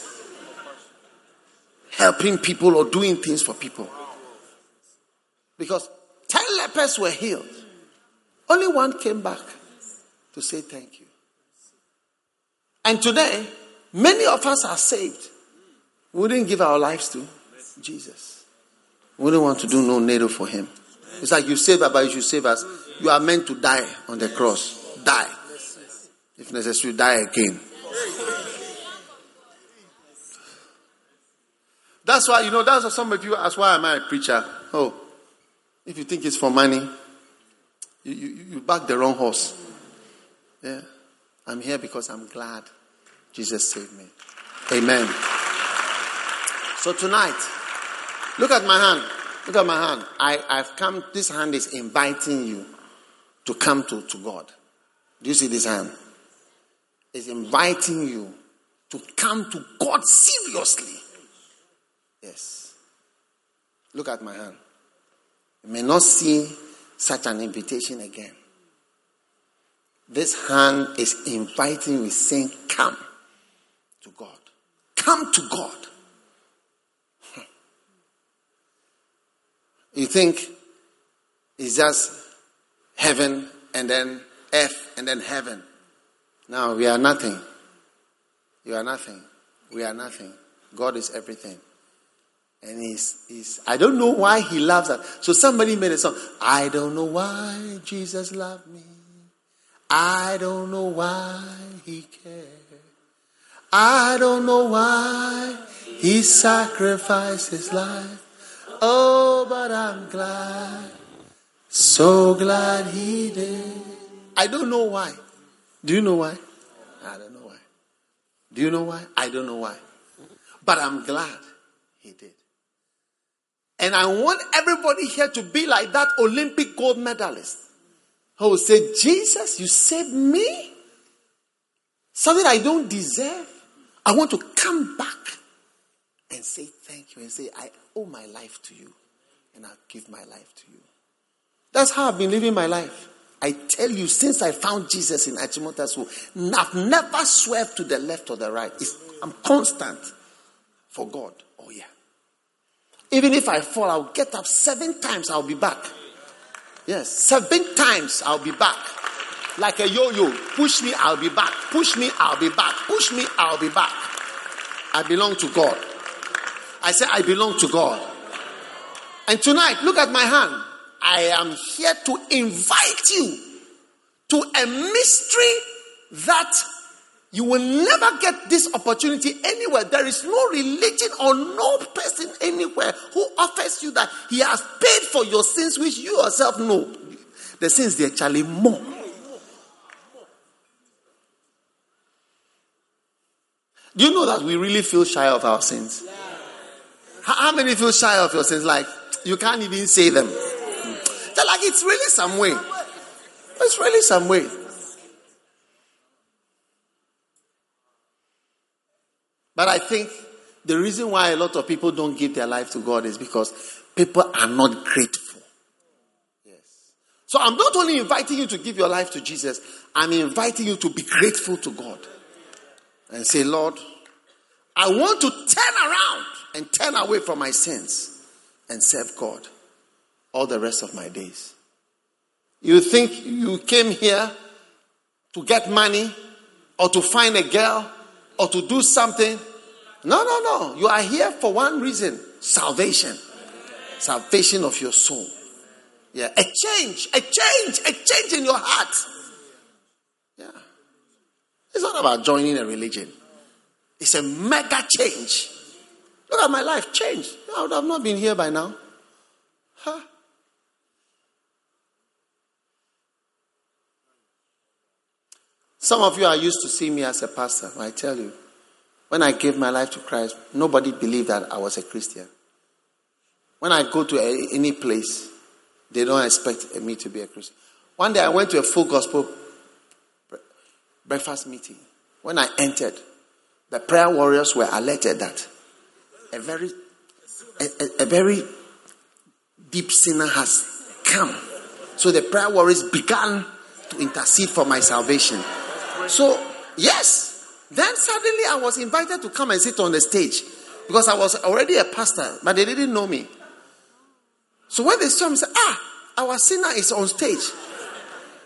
helping people or doing things for people. Because ten lepers were healed. Only one came back to say thank you. And today, many of us are saved. We didn't give our lives to Jesus. We don't want to do no needle for him. It's like you save us, but you should save us. You are meant to die on the cross. Die. If necessary, die again. That's why, you know, that's why some of you ask, why am I a preacher? Oh, if you think it's for money, you, you, you back the wrong horse. Yeah. I'm here because I'm glad Jesus saved me. Amen. So tonight, look at my hand. Look at my hand. I, I've come, this hand is inviting you to come to, to God. Do you see this hand? It's inviting you to come to God seriously. Yes. Look at my hand. You may not see such an invitation again. This hand is inviting you, saying, come to God. Come to God. You think it's just heaven and then earth and then heaven. No, we are nothing. You are nothing. We are nothing. God is everything. And he's, he's, I don't know why he loves us. So somebody made a song. I don't know why Jesus loved me. I don't know why he cared. I don't know why he sacrificed his life. Oh, but I'm glad. So glad he did. I don't know why. Do you know why? I don't know why. Do you know why? I don't know why. But I'm glad he did. And I want everybody here to be like that Olympic gold medalist who will say, Jesus, you saved me? Something I don't deserve. I want to come back and say thank you and say, I owe my life to you and I'll give my life to you. That's how I've been living my life. I tell you, since I found Jesus in Achimota, I've never swerved to the left or the right. It's, I'm constant for God. Oh yeah. Even if I fall, I'll get up seven times, I'll be back. Yes, seven times I'll be back. Like a yo-yo. Push me, I'll be back. Push me, I'll be back. Push me, I'll be back. I belong to God. I say I belong to God. And tonight, look at my hand. I am here to invite you to a mystery that you will never get this opportunity anywhere. There is no religion or no person anywhere who offers you that he has paid for your sins, which you yourself know. The sins, they're actually more. Do you know that we really feel shy of our sins? How, how many feel shy of your sins? Like, you can't even say them. They're like, it's really some way. It's really some way. But I think the reason why a lot of people don't give their life to God is because people are not grateful. Yes. So I'm not only inviting you to give your life to Jesus, I'm inviting you to be grateful to God. And say, Lord, I want to turn around and turn away from my sins and serve God all the rest of my days. You think you came here to get money or to find a girl or to do something? No, no, no. You are here for one reason. Salvation. Salvation of your soul. Yeah. A change. A change. A change in your heart. Yeah. It's not about joining a religion. It's a mega change. Look at my life. Change. I would have not been here by now. Huh? Some of you are used to seeing me as a pastor. I tell you, when I gave my life to Christ, nobody believed that I was a Christian. When I go to a, any place, they don't expect me to be a Christian. One day I went to a full gospel breakfast meeting. When I entered, the prayer warriors were alerted that a very, a, a, a very deep sinner has come. So the prayer warriors began to intercede for my salvation. So, yes, then suddenly I was invited to come and sit on the stage because I was already a pastor, but they didn't know me. So when they saw me, they said, ah, our sinner is on stage.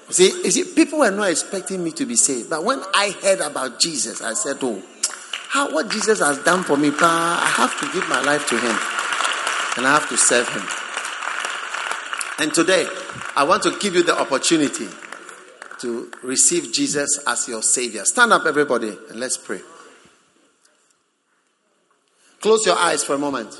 See, you see, people were not expecting me to be saved. But when I heard about Jesus, I said, oh, how, what Jesus has done for me, pa, I have to give my life to him. And I have to serve him. And today, I want to give you the opportunity to receive Jesus as your Savior. Stand up, everybody, and let's pray. Close your eyes for a moment.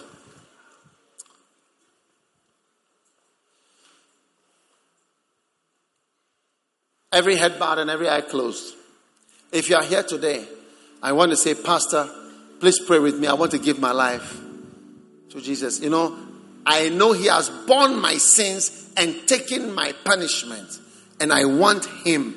Every head bowed and every eye closed. If you are here today, I want to say, Pastor, please pray with me. I want to give my life to Jesus. You know, I know he has borne my sins and taken my punishment. And I want him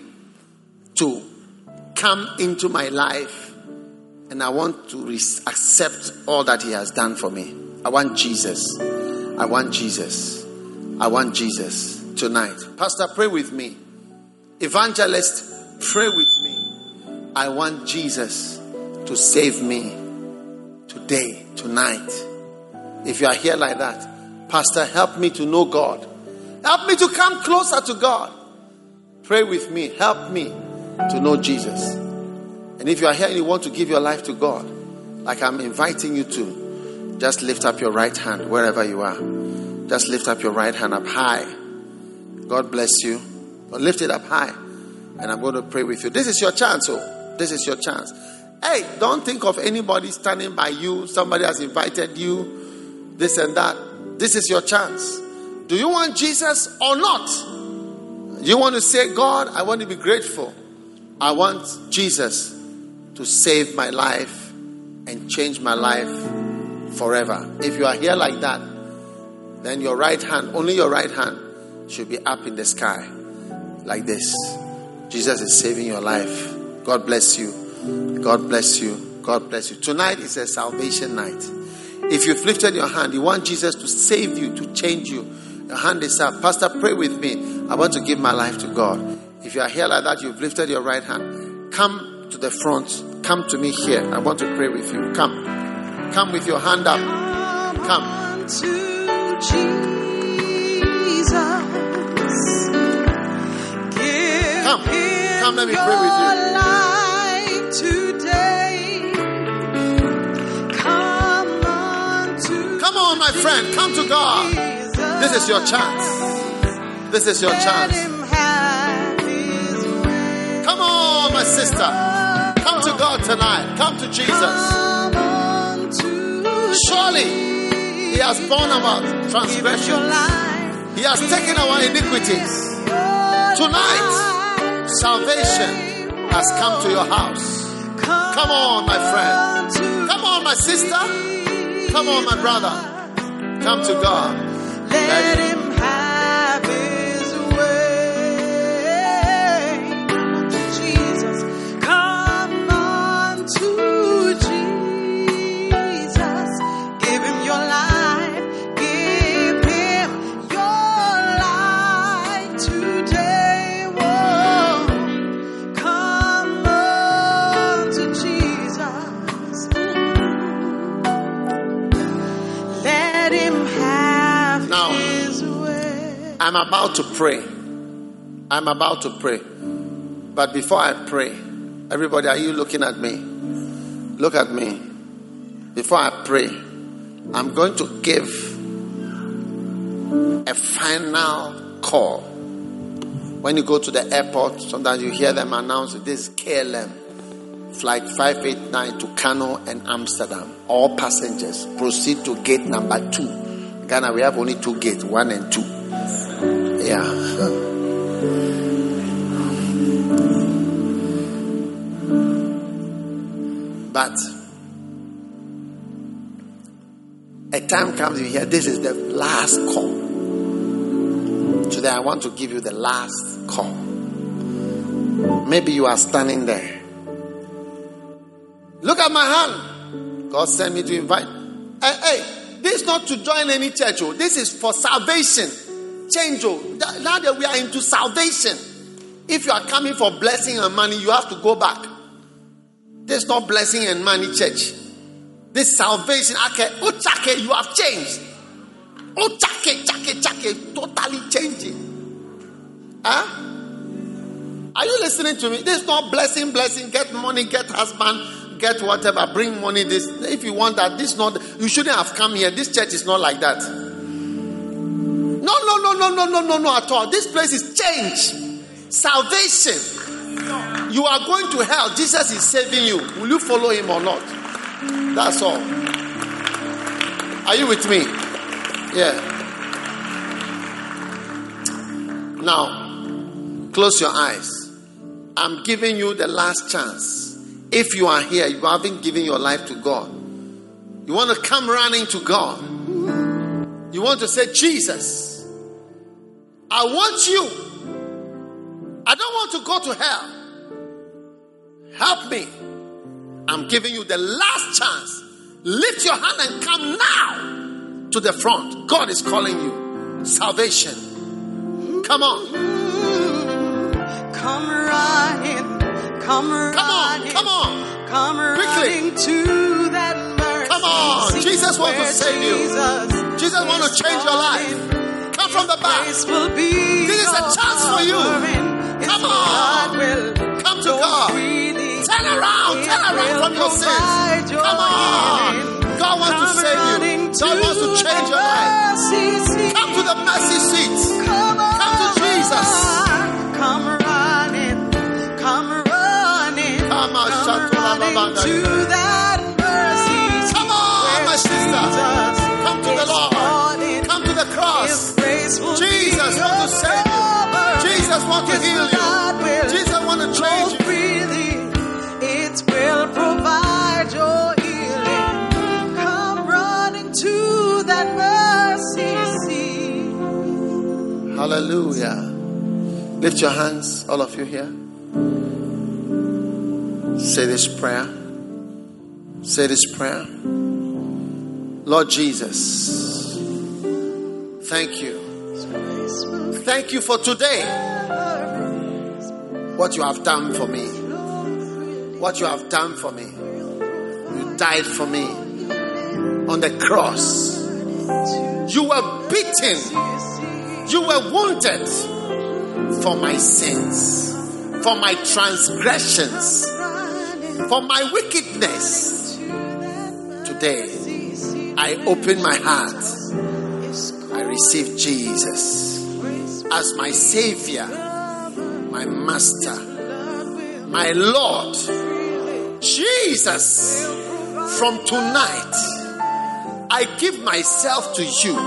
to come into my life. And I want to re- accept all that he has done for me. I want Jesus. I want Jesus. I want Jesus tonight. Pastor, pray with me. Evangelist, pray with me. I want Jesus to save me today, tonight. If you are here like that, Pastor, help me to know God. Help me to come closer to God. Pray with me. Help me to know Jesus. And if you are here and you want to give your life to God, like I'm inviting you to, just lift up your right hand wherever you are. Just lift up your right hand up high. God bless you. But lift it up high. And I'm going to pray with you. This is your chance. Oh, this is your chance. Hey, don't think of anybody standing by you. Somebody has invited you. This and that. This is your chance. Do you want Jesus or not? You want to say, God, I want to be grateful. I want Jesus to save my life and change my life forever. If you are here like that, then your right hand, only your right hand, should be up in the sky like this. Jesus is saving your life. God bless you. God bless you. God bless you. Tonight is a salvation night. If you've lifted your hand, you want Jesus to save you, to change you. Your hand is up. Pastor, pray with me. I want to give my life to God. If you are here like that, you've lifted your right hand. Come to the front. Come to me here. I want to pray with you. Come. Come with your hand up. Come. To Jesus. Come. Come, let me pray with you. Life today. Come on to Come on, my friend. Come to God. This is your chance. This is your chance. Come on, my sister. Come to God tonight. Come to Jesus. Surely He has borne our transgressions. He has taken our iniquities. Tonight, salvation has come to your house. Come on, my friend. Come on, my sister. Come on, my brother. Come to God. Let him have his way. Jesus, come on to Jesus. Give him your life. Give him your life today. Whoa. Come on to Jesus. Let him have Now, his way. I'm about to pray. I'm about to pray. But before I pray, everybody, are you looking at me? Look at me. Before I pray, I'm going to give a final call. When you go to the airport, sometimes you hear them announce this is K L M, flight five eight nine to Kano and Amsterdam. All passengers proceed to gate number two. Ghana, we have only two gates, one and two. Yeah. But a time comes you hear this is the last call. Today I want to give you the last call. Maybe you are standing there. Look at my hand. God sent me to invite. Hey, hey. This is not to join any church. Oh. This is for salvation. Change. Oh. Now that we are into salvation. If you are coming for blessing and money, you have to go back. This is not blessing and money church. This salvation. Okay. Oh, chake, you have changed. Oh, chake, chake, chake. Totally changing. Huh? Are you listening to me? This is not blessing, blessing, get money, get husband, get whatever, bring money. This, if you want that, this not, you shouldn't have come here. This church is not like that. No, no, no, no, no, no, no, no at all. This place is change, salvation. You are going to hell. Jesus is saving you. Will you follow him or not? That's all. Are you with me? Yeah. Now, close your eyes. I'm giving you the last chance. If you are here, you haven't given your life to God. You want to come running to God. You want to say, Jesus, I want you. I don't want to go to hell. Help me. I'm giving you the last chance. Lift your hand and come now to the front. God is calling you. Salvation. Come on. Come running, come running, come on, come on, come running to that mercy. Come on, Jesus wants to save you. Jesus wants to change your life. Come from the back. This is a chance for you. Come on, come to God. Turn around, turn around from your sins. Come on, God wants to save you. God wants to change your life. Come to the mercy seat. Come to Jesus. Come running, come running, come running to that mercy. Come on, my sister. Come to the Lord. Come to the cross. Jesus wants to save you. Jesus wants to heal you. Jesus wants to change you. It will provide your healing. Come running to that mercy seat. Hallelujah. Lift your hands, all of you here. Say this prayer. Say this prayer. Lord Jesus, thank you. Thank you for today. What you have done for me. What you have done for me. You died for me on the cross. You were beaten. You were wounded for my sins, for my transgressions, for my wickedness. Today, I open my heart. I receive Jesus as my Savior, my Master, my Lord. Jesus, from tonight, I give myself to you.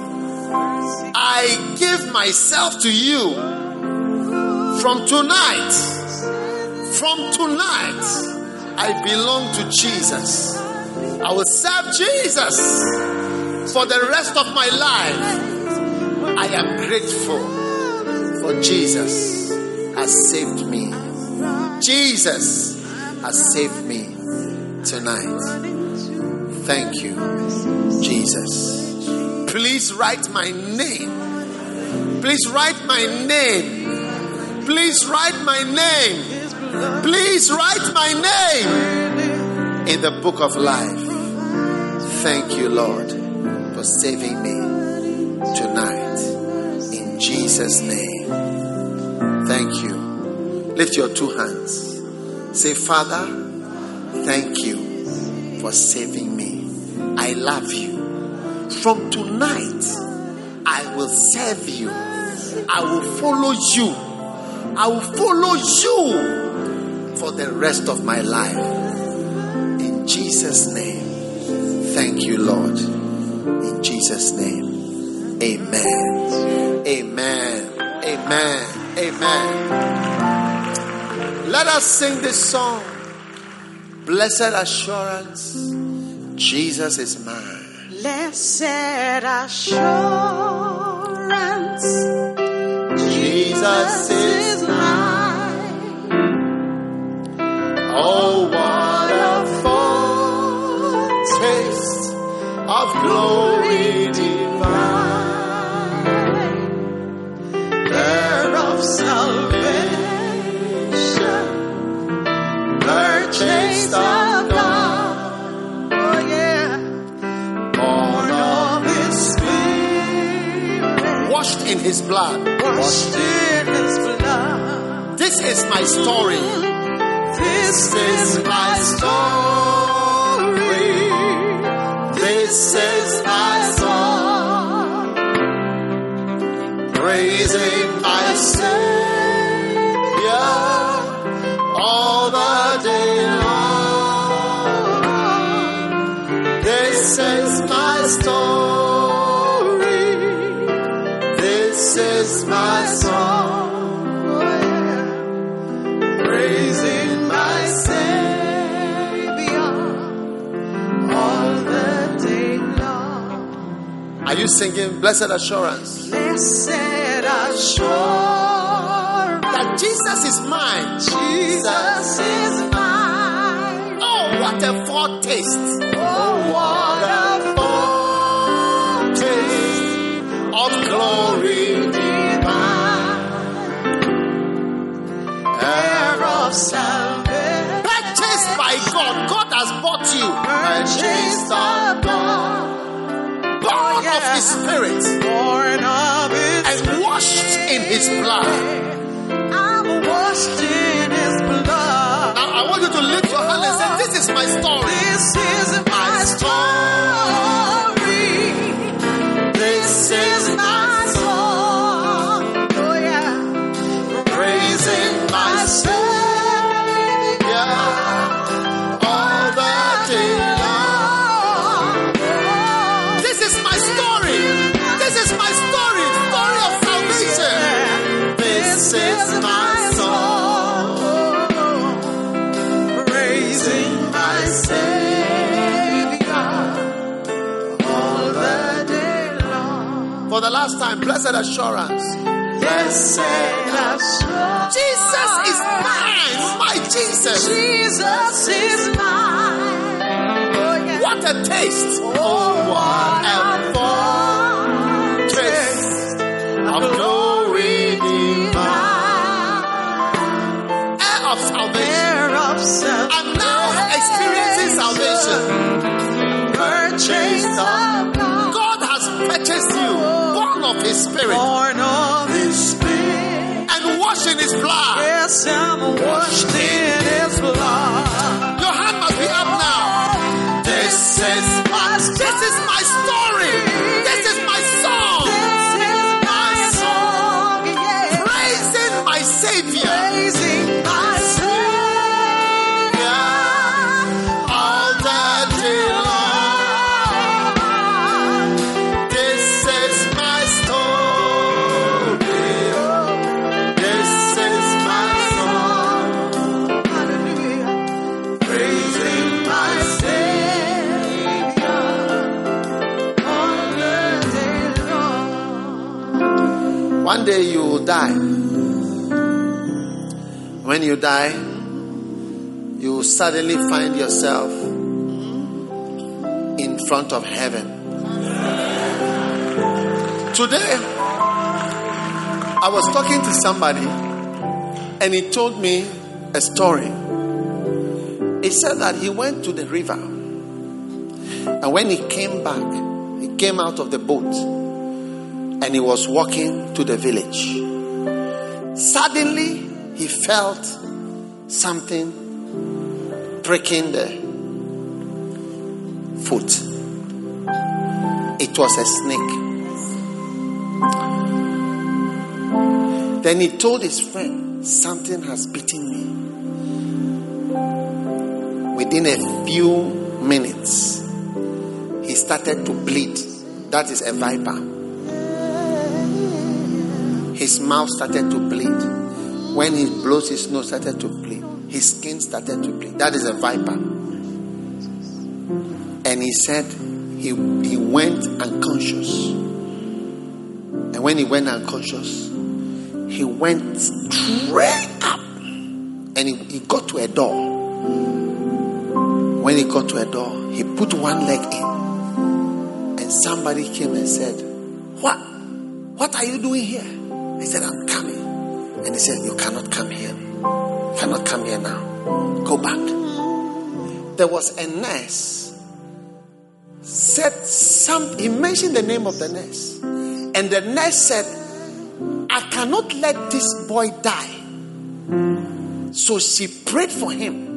I give myself to you. From tonight, from tonight, I belong to Jesus. I will serve Jesus for the rest of my life. I am grateful for Jesus has saved me. Jesus has saved me tonight. Thank you, Jesus. Please write my name. Please write my name. Please write my name. Please write my name in the book of life. Thank you, Lord, for saving me tonight. In Jesus' name. Thank you. Lift your two hands. Say, Father, thank you for saving me. I love you. From tonight, I will serve you. I will follow you. I will follow you for the rest of my life. In Jesus' name. Thank you, Lord. In Jesus' name. Amen. Amen. Amen. Amen. Let us sing this song. Blessed assurance, Jesus is mine. Blessed assurance, Jesus is mine. Oh, what a foretaste of glory divine, there of salvation, purchased of God. Oh yeah, born of His Spirit, washed in His blood. washed in His blood. This is my story. This is my story. This is my song. Praising my Savior all the day long. This is my story. This is my song. Praising my Savior all the day long. Are you singing Blessed Assurance? Blessed assurance That Jesus is mine. Jesus is mine. Oh, what a foretaste Oh, what a foretaste of glory divine. heir of salvation. Purchased by God. God has bought you. Purchased of God. Born of His Spirit. Born of His And washed in His blood. I'm washed in His blood. Now I want you to lift your hand and say, this is my story. This is my story. This is my song. Oh yeah. Praising my Savior all the day long. This is my story. This is my story. Story of salvation. This is my song. Praising my Savior all the day long. For the last time, blessed assurance. Blessed assurance. Jesus is mine. My Jesus. Jesus is mine. Oh, yeah. What a taste. Oh, what a foretaste of glory divine. Heir of salvation. Heir of salvation. I'm now experiencing salvation. Purchased of God. God has purchased you. Born of His Spirit. Born of His Spirit. And washed in His blood. Yes, I'm washed in His blood. Your hand must be up now. This is my This is my story. This is my song. This is my song. Yeah. Praising my Savior. Praising my Savior All the day long. This is my story. This is my song. Hallelujah. Praising my Savior all the day long. One day you will die. When you die, you will suddenly find yourself in front of heaven. Today, I was talking to somebody and he told me a story. He said that he went to the river, and when he came back, he came out of the boat and he was walking to the village. Suddenly, he felt something pricking the foot. It was a snake. Then he told his friend, something has bitten me. Within a few minutes, he started to bleed. That is a viper. His mouth started to bleed. When he blows his nose, started to bleed. His skin started to bleed. That is a viper. And he said he, he went unconscious. And when he went unconscious, he went straight up. And he, he got to a door. When he got to a door, he put one leg in. And somebody came and said, What? What are you doing here? He said, I'm coming. And he said, you cannot come here. You cannot come here now. Go back. There was a nurse. Said some, he mentioned the name of the nurse. And the nurse said, I cannot let this boy die So she prayed for him.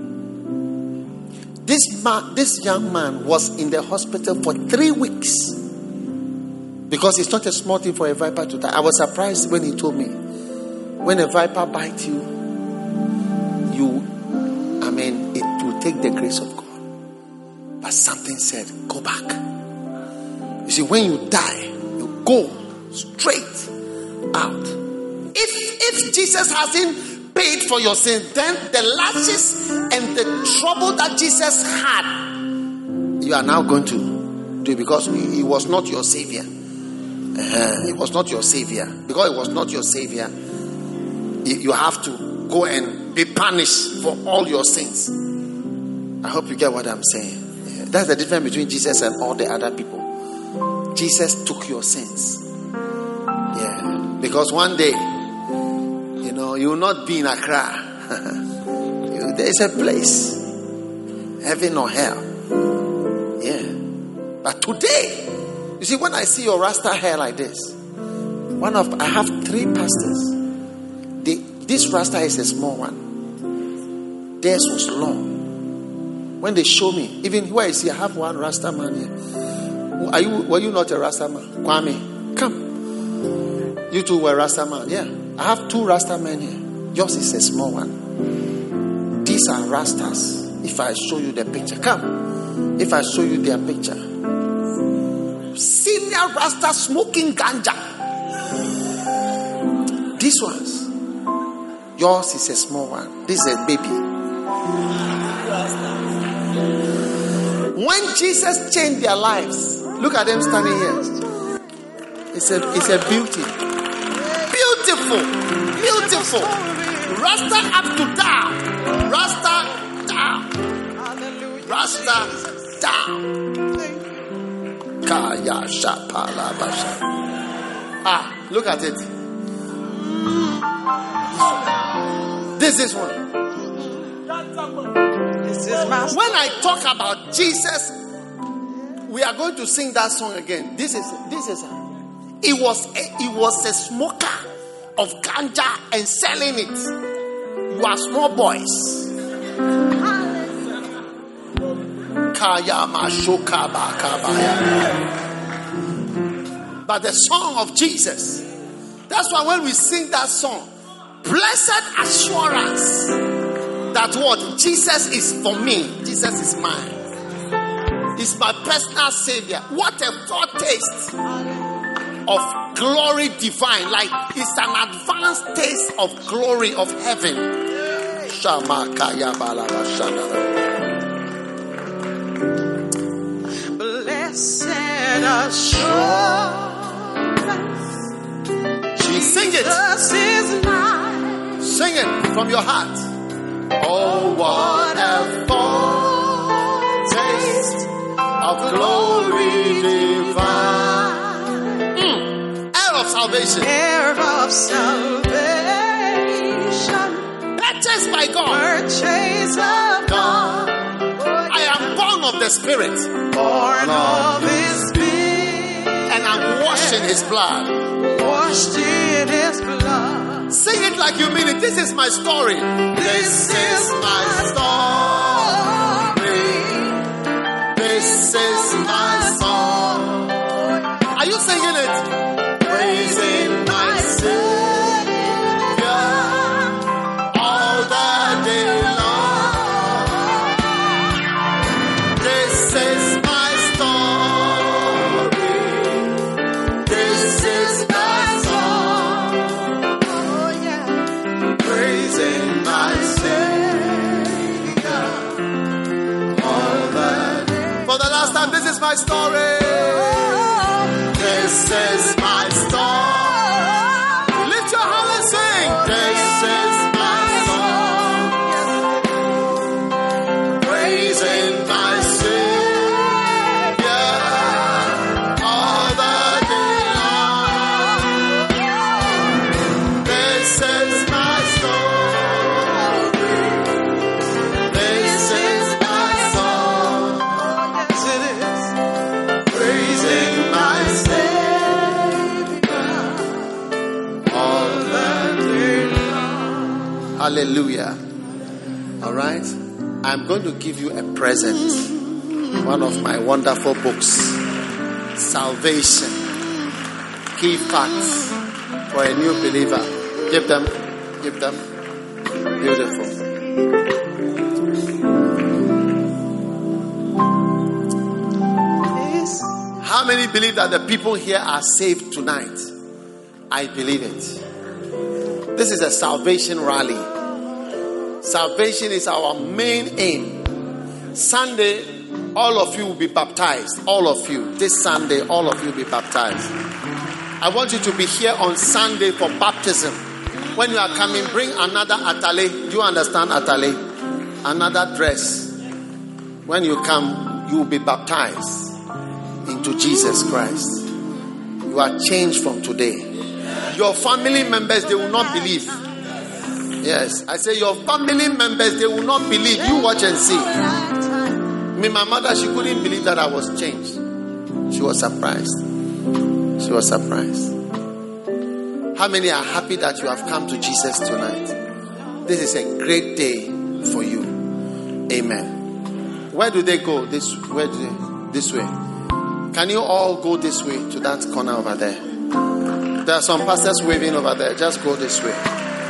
This man, this young man was in the hospital for three weeks. Because it's not a small thing for a viper to die. I was surprised when he told me, when a viper bites you, you, I mean, it will take the grace of God. But something said, go back. You see, when you die, you go straight out. If if Jesus hasn't paid for your sin, then the lashes and the trouble that Jesus had, you are now going to do it because he was not your savior. Uh, it was not your savior. Because it was not your savior, you have to go and be punished for all your sins. I hope you get what I'm saying. Yeah. That's the difference between Jesus and all the other people. Jesus took your sins. Yeah. Because one day, you know, you will not be in Accra. you, there is a place, heaven or hell. Yeah. But today, you see, when I see your Rasta hair like this, one of I have three pastors. They, this Rasta is a small one. Theirs was long. When they show me, even where I see, I have one Rasta man here. Are you? Were you not a Rasta man? Kwame, come. You two were Rasta man. Yeah, I have two Rasta men here. Yours is a small one. These are Rastas. If I show you the picture, come. If I show you their picture, senior Rasta smoking ganja. These ones. Yours is a small one. This is a baby. When Jesus changed their lives, look at them standing here. It's a, it's a beauty. Beautiful. Beautiful. Rasta up to down. Rasta down. Rasta down. Kaya shapala basha. Ah, look at it. This is one. This is my story. When I talk about Jesus, we are going to sing that song again. This is this is he was a, he was a smoker of ganja and selling it. You are small boys. But the song of Jesus. That's why when we sing that song, blessed assurance that what? Jesus is for me. Jesus is mine. He's my personal savior. What a foretaste of glory divine. Like it's an advanced taste of glory of heaven. Blessed assurance. Sing it. Is mine. Sing it from your heart. Oh, what a foretaste of glory divine. Mm. Heir of salvation. Heir of salvation. Purchased by God. Purchased of God. I am born of the Spirit. Born of His Spirit. And I'm washed in His blood. Washed in His blood. Sing it like you mean it. This is my story. This is my story. This is my song. Are you singing it? Praising my Savior all the day long. This is my story. This is my song. Oh yeah. Praising my Savior all the day. For the last time, this is my story. This is my story. Lift your hand and sing. This is my song. Praising my Savior all the day long. This is my story. This is my song. Yes, it is. Praising my Savior all the day long. Hallelujah. I'm going to give you a present. One of my wonderful books, Salvation, Key Facts for a New Believer. Give them, give them. Beautiful. How many believe that the people here are saved tonight? I believe it. This is a salvation rally. Salvation is our main aim. Sunday, all of you will be baptized. All of you. This Sunday, all of you will be baptized. I want you to be here on Sunday for baptism. When you are coming, bring another atale. Do you understand atale? Another dress. When you come, you will be baptized into Jesus Christ. You are changed from today. Your family members, they will not believe. Yes, I say your family members, they will not believe. You watch and see. Me, my mother, she couldn't believe that I was changed. She was surprised. She was surprised. How many are happy that you have come to Jesus tonight? This is a great day for you. Amen. Where do they go? This where do they? This way. Can you all go this way to that corner over there? There are some pastors waving over there. Just go this way.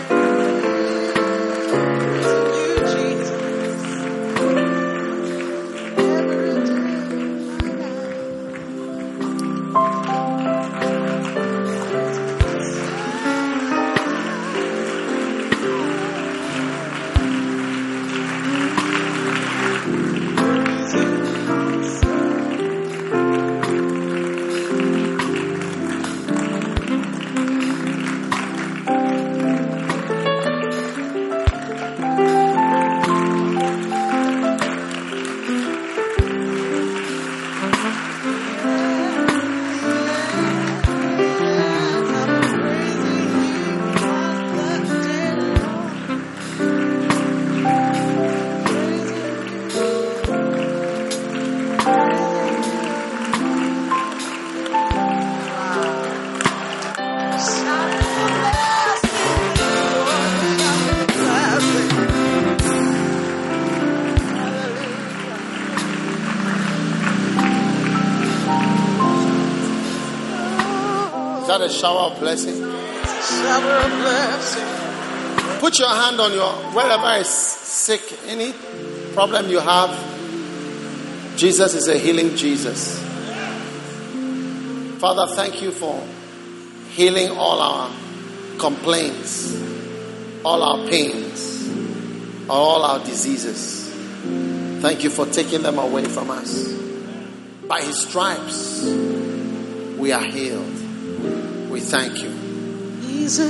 A shower of blessing. Shower of blessing. Put your hand on your wherever is sick, any problem you have. Jesus is a healing Jesus. Father, thank you for healing all our complaints, all our pains, all our diseases. Thank you for taking them away from us. By his stripes, we are healed. We thank you. He's a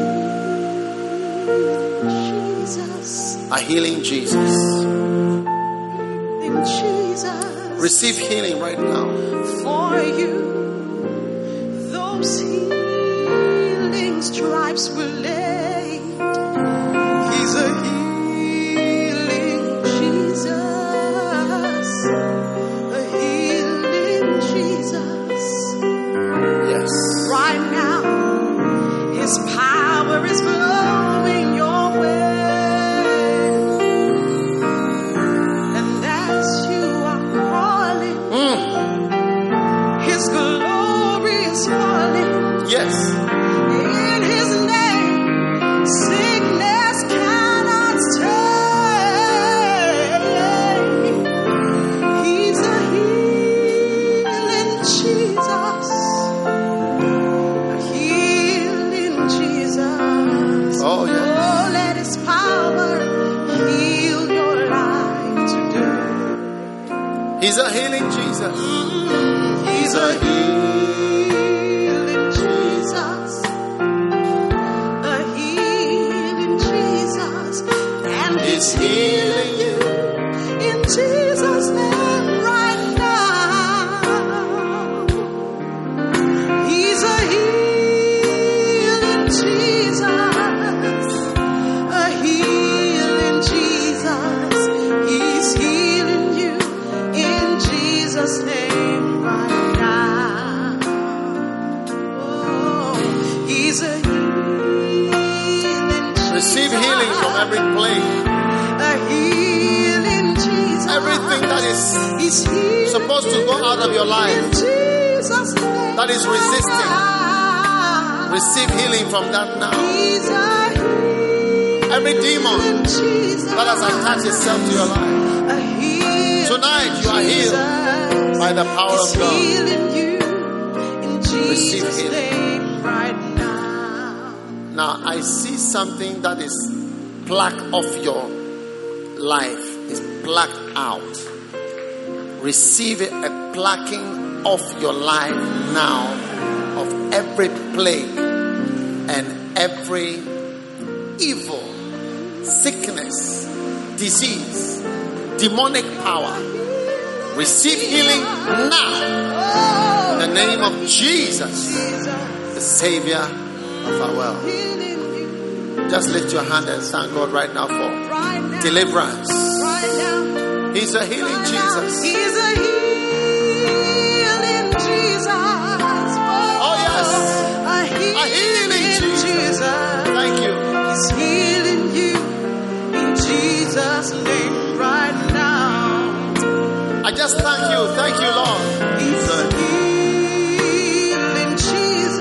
Jesus. A healing Jesus. In Jesus. Receive healing right now. For you, those healing stripes were laid. He's a healing Jesus. A healing Jesus. Yes. Right now, his power is blowing your way. And as you are calling, Mm. his glory is falling. Yes. In his name, sickness cannot stay. He's a healing Jesus. Oh, yes. Oh, let his power heal your life today. He's a healing Jesus. He's a healing Jesus. A healing Jesus. And he's healing you in Jesus' name right now. He's a healing Jesus. Name right now. Oh, he's a healing Jesus. Receive healing from every plague. A healing supposed to go out of your life that is resisting, receive healing from that now. Every demon that has attached itself to your life, tonight you are healed by the power of God. Receive healing. Now I see something that is plucked off your life. It's plucked out. Receive it, a plucking off your life now of every plague and every evil, sickness, disease, demonic power. Receive healing now in the name of Jesus, the Savior of our world. Just lift your hand and thank God right now for deliverance. He's a healing Jesus. He's a healing Jesus. Oh yes, A healing Jesus. thank you. He's healing you in Jesus' name right now. I just thank you, thank you, Lord. He's a healing Jesus.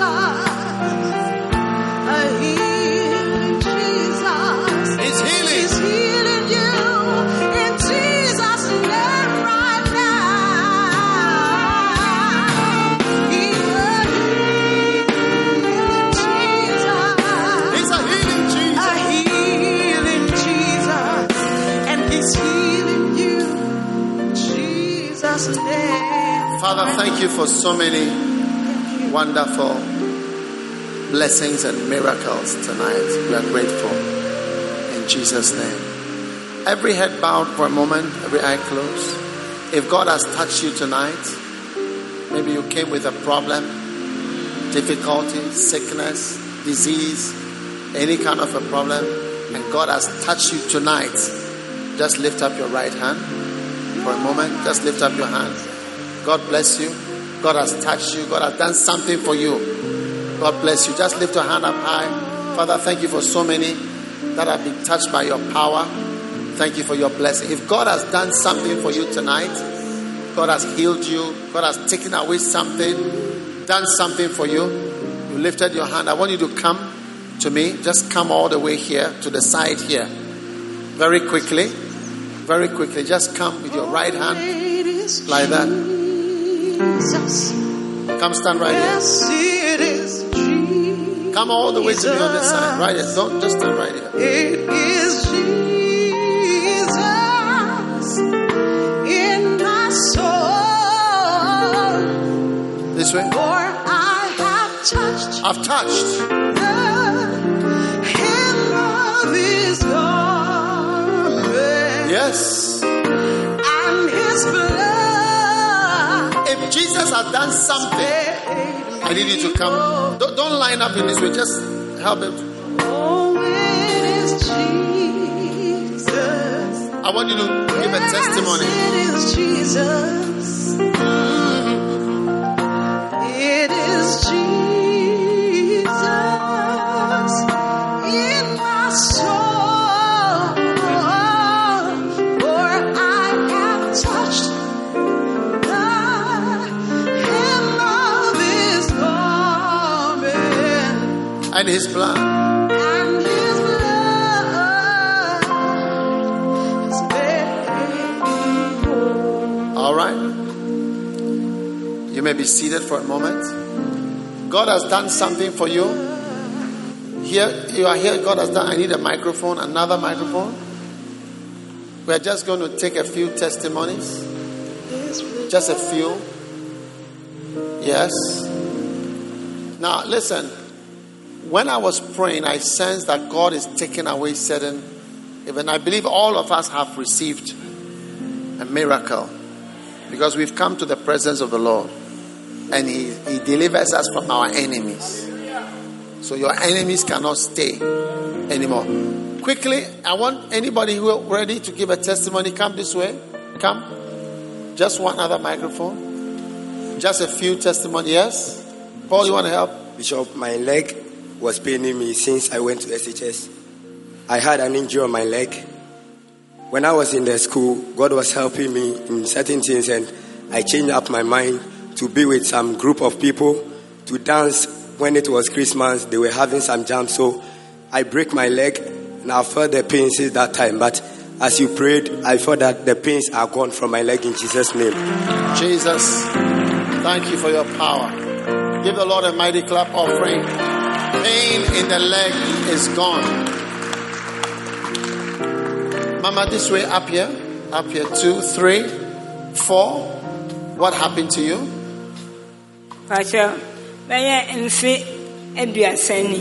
A healing Jesus. He's healing. He's healing you in Jesus' name right now. He's a healing Jesus. He's a healing Jesus. A healing Jesus. And He's healing you in Jesus' name. Father, thank you for so many wonderful blessings and miracles tonight. We are grateful. In Jesus' name. Every head bowed for a moment, every eye closed. If God has touched you tonight, maybe you came with a problem, difficulty, sickness, disease, any kind of a problem, and God has touched you tonight, just lift up your right hand for a moment. Just lift up your hand. God bless you. God has touched you. God has done something for you. God bless you. Just lift your hand up high. Father, thank you for so many that have been touched by your power. Thank you for your blessing. If God has done something for you tonight, God has healed you, God has taken away something, done something for you, you lifted your hand. I want you to come to me. Just come all the way here to the side here. Very quickly. Very quickly. Just come with your right hand like that. Come stand right here. Yes, it is Jesus. Come all the way to me on this side. Right here. Don't just stand right here. It is Jesus in my soul. This way. For I have touched I've touched. the hem of His garment. Yes. And His blood. If Jesus has done something, I need you to come. Don't, don't line up in this way. Just help him. Oh, it is Jesus. I want you to give a testimony. Yes, it is Jesus. It is Jesus in my soul. For I have touched the hem of His garment. And his blood. And His blood has made me whole. All right. You may be seated for a moment. God has done something for you. Here, you are here. God has done. I need a microphone, another microphone. We are just going to take a few testimonies. Just a few. Yes. Now, listen. When I was praying, I sensed that God is taking away certain. Even I believe all of us have received a miracle because we've come to the presence of the Lord, and He, he delivers us from our enemies. So your enemies cannot stay anymore. Quickly, I want anybody who is ready to give a testimony, come this way. Come. Just one other microphone. Just a few testimonies. Yes? Paul, you want to help? Bishop, my leg was paining me since I went to S H S. I had an injury on my leg. When I was in the school, God was helping me in certain things, and I changed up my mind to be with some group of people to dance. When it was Christmas, they were having some jam, so I break my leg and I felt the pains since that time. But as you prayed, I felt that the pains are gone from my leg in Jesus' name. Jesus, thank you for your power. Give the Lord a mighty clap offering. Pain in the leg is gone. Mama, this way, up here. Up here, two, three, four. What happened to you? Pastor, Maya and say, Ebia Sani.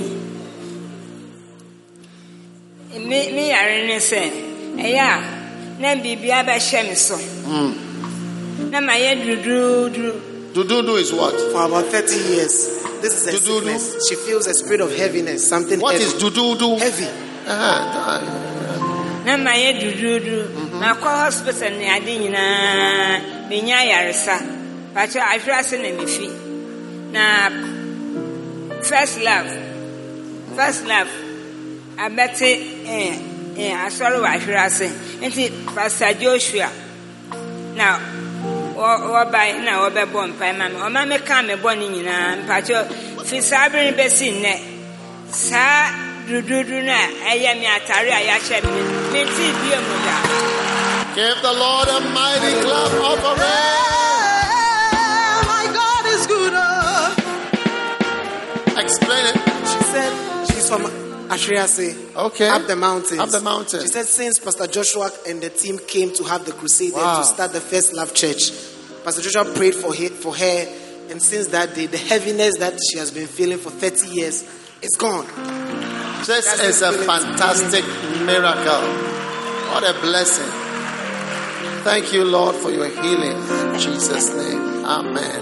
Me, I really say, yeah, Nabi Biaba Shemiso. Na my head do do. Dududu is what? For about thirty years. This is a Dududu? sickness. She feels a spirit of heaviness, something What heavy. is dududu? Heavy. Uh-huh. Na my head do do. Na call hospital ni adi na minya yaresa. Pastor, I feel as in me feet. Na first love. First love. I bet it eh eh I sorry I feel as in. Enti Pastor Joshua. Now or by now or by born by mammy or mammy come a bonny and patcho Fisabri Bessin net. Sa do do do na I am yatari I shed me. Give the Lord a mighty clap offering. My God is good. Explain it. She said she's from Ashriase. Okay. Up the mountains. Up the mountains. She said since Pastor Joshua and the team came to have the crusade Wow. and to start the First Love Church, Pastor Joshua prayed for her, for her, and since that day, the heaviness that she has been feeling for thirty years is gone. This That's is a the feeling. fantastic miracle. What a blessing. Thank you, Lord, for your healing. In Jesus' name. Amen.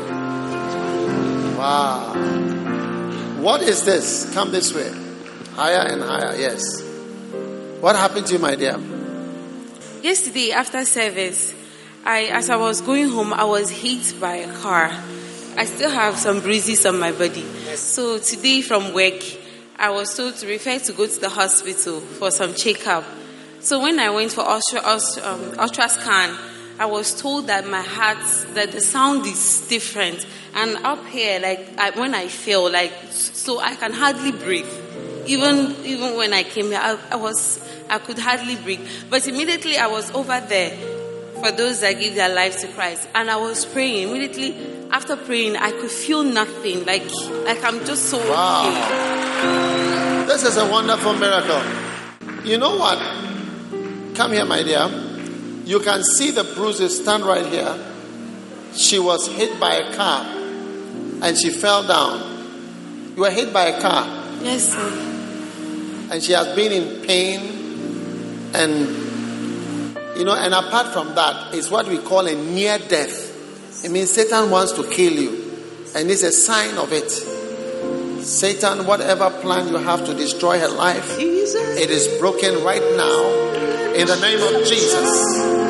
Wow. What is this? Come this way. Higher and higher. Yes. What happened to you, my dear? Yesterday after service, I, as I was going home, I was hit by a car. I still have some bruises on my body. So today from work, I was told to refer to go to the hospital for some checkup. So when I went for ultra, ultra, um, ultrascan, I was told that my heart, that the sound is different. And up here, like I, when I feel, like, so I can hardly breathe. Even even when I came here, I, I was I could hardly breathe. But immediately I was over there for those that give their lives to Christ, and I was praying. Immediately after praying, I could feel nothing. Like like I'm just so Wow. okay. This is a wonderful miracle. You know what? Come here, my dear. You can see the bruises. Stand right here. She was hit by a car and she fell down. You were hit by a car. Yes, sir. And she has been in pain, and you know, and apart from that, it's what we call a near death. It means Satan wants to kill you, and it's a sign of it. Satan, whatever plan you have to destroy her life, it is broken right now in the name of Jesus.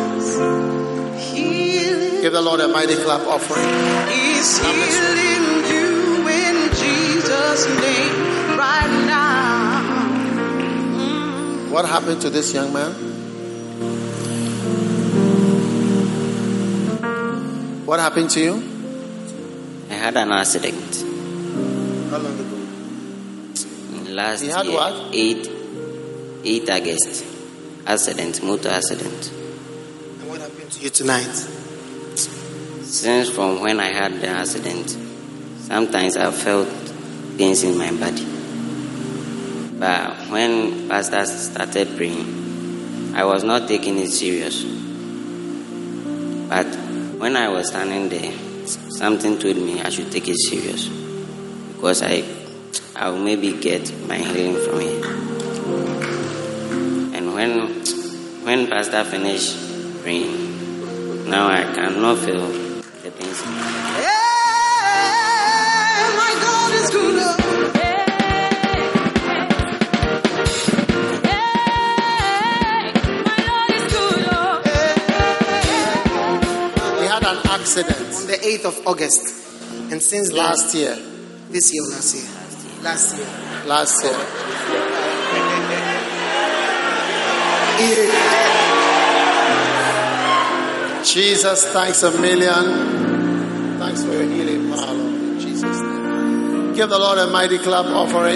Give the Lord a mighty clap offering. He's healing you in Jesus' name right now. What happened to this young man? What happened to you? I had an accident. How long ago? Last He had year, what? eight, eight August. Accident, motor accident. And what happened to you tonight? Since from when I had the accident, sometimes I felt pains in my body. But when Pastor started praying, I was not taking it serious. But when I was standing there, something told me I should take it serious, because I, I will maybe get my healing from here. And when, when Pastor finished praying, now I cannot feel the pains in my body. Yeah, my God is good. Accident on the eighth of August, and since last then, year, this year, last year, last year, last year. Jesus, thanks a million. Thanks for your healing power, Lord, in Jesus' name. Give the Lord a mighty clap offering.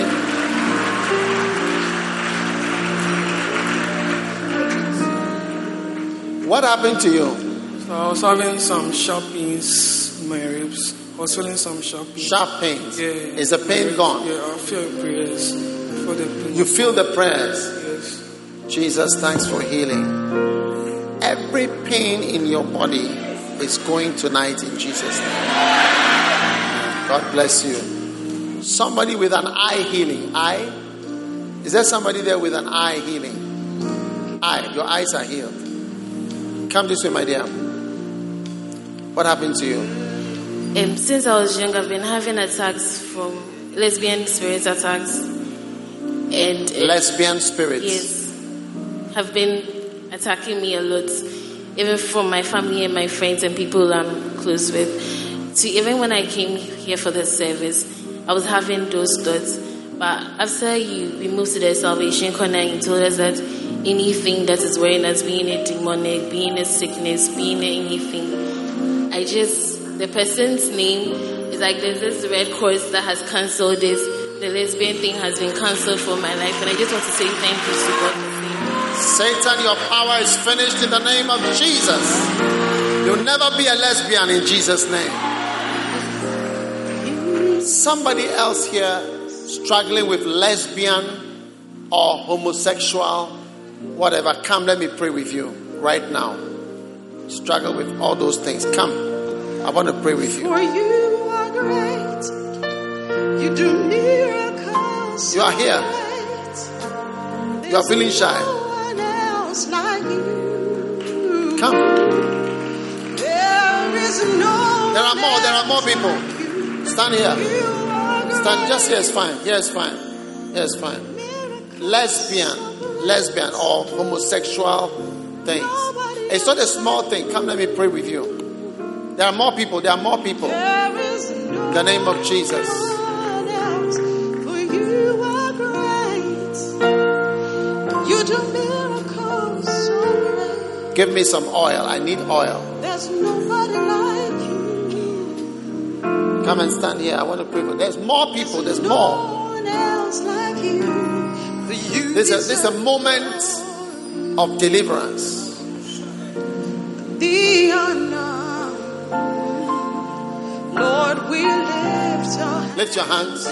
What happened to you? So I was having some sharp pains in my ribs. I was feeling some sharp pains. Sharp pains? Yeah. Is the pain yeah, gone? Yeah, I feel prayers. For the pain. You feel the prayers? Yes. Jesus, thanks for healing. Every pain in your body is going tonight in Jesus' name. God bless you. Somebody with an eye healing. Eye? Is there somebody there with an eye healing? Eye. Your eyes are healed. Come this way, my dear. What happened to you? Um, since I was young, I've been having attacks from lesbian spirit attacks. And uh, lesbian spirits? Yes. Have been attacking me a lot. Even from my family and my friends and people I'm close with. So even when I came here for the service, I was having those thoughts. But after you, we moved to the Salvation Corner and you told us that anything that is wearing us, being a demonic, being a sickness, being anything, I just, the person's name is like there's this red cross that has cancelled this. The lesbian thing has been cancelled for my life. And I just want to say thank you to God. Satan, your power is finished in the name of Jesus. You'll never be a lesbian in Jesus' name. Somebody else here struggling with lesbian or homosexual, whatever, come, let me pray with you right now. Struggle with all those things. Come, I want to pray with you. For you are great. You do miracles. You are here. You are feeling shy. Like you. Come. There is no There are more, there are more people. Stand here. Stand just here is fine. Here is fine. Here is fine. Lesbian, lesbian or homosexual things. It's not a small thing. Come, let me pray with you. There are more people, there are more people. In the name of Jesus. For you are great. You do miracles. Give me some oil. I need oil. There's nobody like you. Come and stand here. I want to pray for you. There's more people. There's more. No one else like you. This is, this is a moment of deliverance. The honor. Lord, we lift our hands. Lift your hands.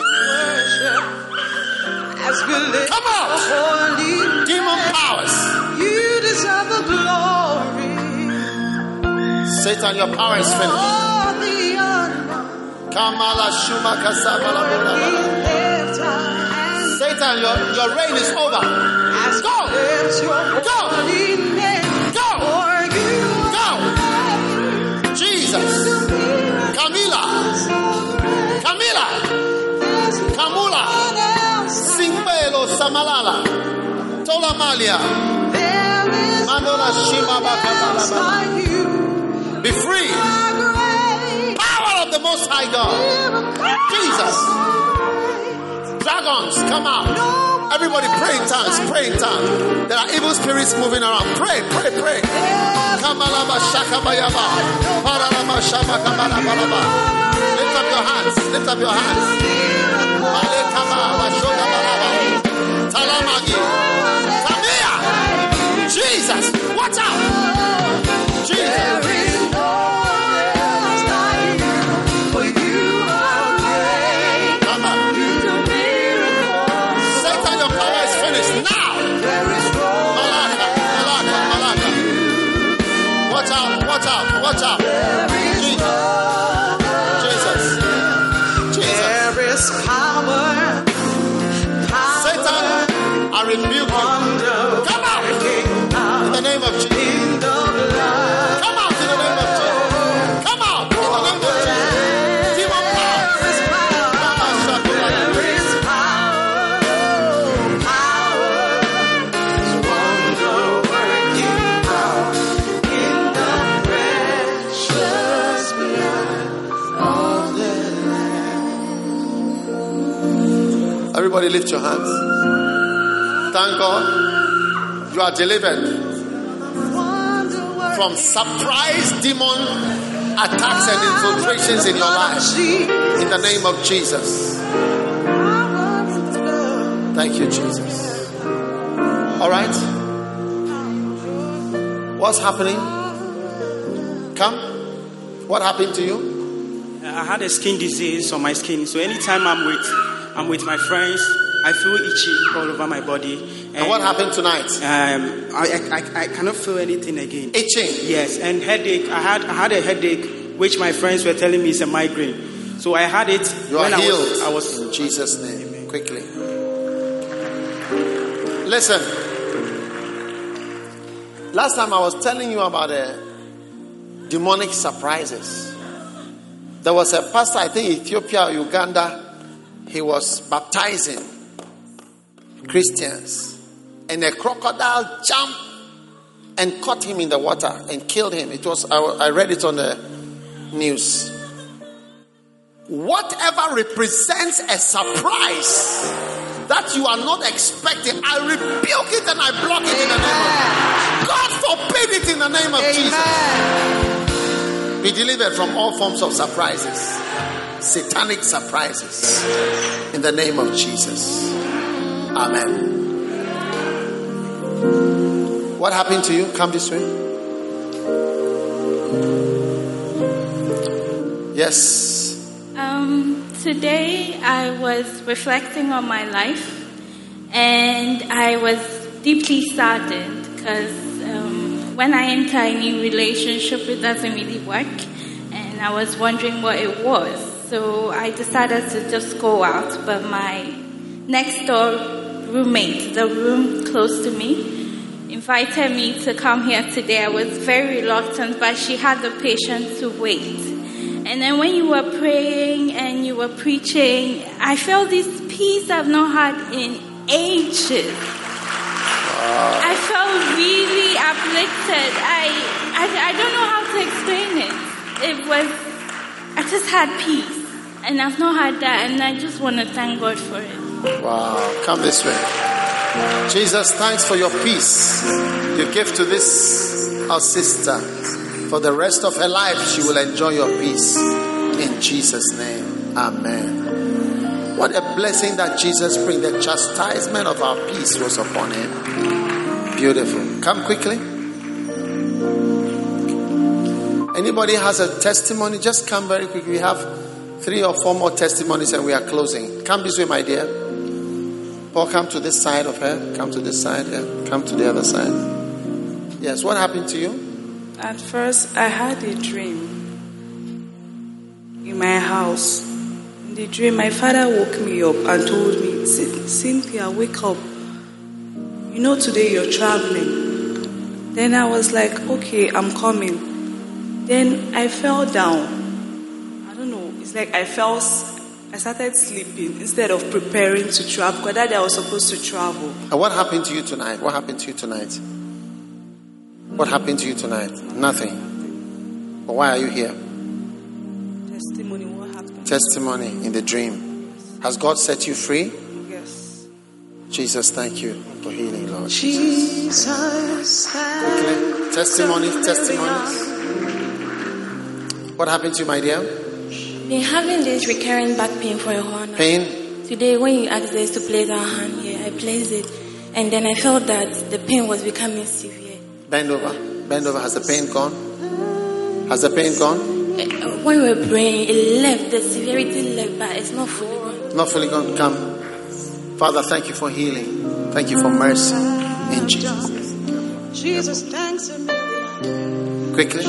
As we lift Come on. holy Demon powers. You deserve the glory. Satan, your power is finished. Oh, the honor. Kamala Shuma Kasabala Bola. Satan, your, your reign is over. Go. Go. Go. Go. Jesus. Camila. Camila. Kamula. Simbelo Samalala. Tolamalia. Mandola Shima Bakabala. Be free. Power of the Most High God. Jesus. Dragons, come out. Everybody pray in tongues, pray in tongues. There are evil spirits moving around. Pray, pray, pray. Kamalaba shakabayaba. Paralaba shabakabalaba. Lift up your hands, lift up your hands. Talamagi. Tamia. Jesus, watch out. Jesus. Watch out, watch out. Jesus. Jesus. Jesus. There is power. power Satan, I rebuke you. Come out. In the name of Jesus. Come out in the name of Jesus. Come out in the name of Jesus. Demon power. There is power. There is power. Power is wonder working power in the precious blood of the Lamb. Everybody lift your hands. Thank God. You are delivered. from surprise demon attacks and infiltrations in your life. In the name of Jesus. Thank you, Jesus. All right. What's happening? Come. What happened to you? I had a skin disease on my skin, so anytime I'm with I'm with my friends, I feel itchy all over my body. And, and what happened tonight? Um, I, I I cannot feel anything again. Itching. Yes, and headache. I had I had a headache, which my friends were telling me is a migraine. So I had it. You are when healed. I was, I was in Jesus' name. Amen. Quickly. Listen. Last time I was telling you about the demonic surprises. There was a pastor, I think Ethiopia or Uganda, he was baptizing Christians. And a crocodile jumped and caught him in the water and killed him. It was I, I read it on the news. Whatever represents a surprise that you are not expecting, I rebuke it and I block it in the name of God. Forbid it in the name of Amen. Jesus. Be delivered from all forms of surprises, satanic surprises, in the name of Jesus. Amen. What happened to you? Come this way. Yes. Um, today I was reflecting on my life, and I was deeply saddened because um, when I enter a new relationship, it doesn't really work, and I was wondering what it was. So I decided to just go out, but my next door roommate, the room close to me, invited me to come here today. I was very reluctant, but she had the patience to wait. And then when you were praying and you were preaching, I felt this peace I've not had in ages. Wow. I felt really uplifted. I, I, I don't know how to explain it. It was, I just had peace. And I've not had that, and I just want to thank God for it. Wow. Come this way. Jesus, thanks for your peace you give to this, our sister. For the rest of her life, she will enjoy your peace. In Jesus' name. Amen. What a blessing that Jesus brings. The chastisement of our peace was upon him. Beautiful. Come quickly. Anybody has a testimony? Just come very quickly. We have three or four more testimonies and we are closing. Come this way, my dear. Paul, come to this side of her. Come to this side. Yeah. Come to the other side. Yes, what happened to you? At first, I had a dream in my house. In the dream, my father woke me up and told me, Cynthia, wake up. You know today you're traveling. Then I was like, okay, I'm coming. Then I fell down. I don't know. It's like I fell, I started sleeping instead of preparing to travel. Because that day I was supposed to travel. And what happened to you tonight? What happened to you tonight? What happened to you tonight? Nothing. But why are you here? Testimony, what happened? Testimony in the dream. Has God set you free? Yes. Jesus, thank you for healing, Lord. Jesus. Quickly. Testimonies, testimonies. What happened to you, my dear? Been having this recurring back pain for a while now. Pain? Today, when you asked us to place our hand here, I placed it. And then I felt that the pain was becoming severe. Bend over. Bend over. Has the pain gone? Has the pain gone? When we were praying, it left. The severity left, but it's not fully gone. Not fully gone. Come. Father, thank you for healing. Thank you for mercy. In Jesus' name. Jesus, thanks. Quickly.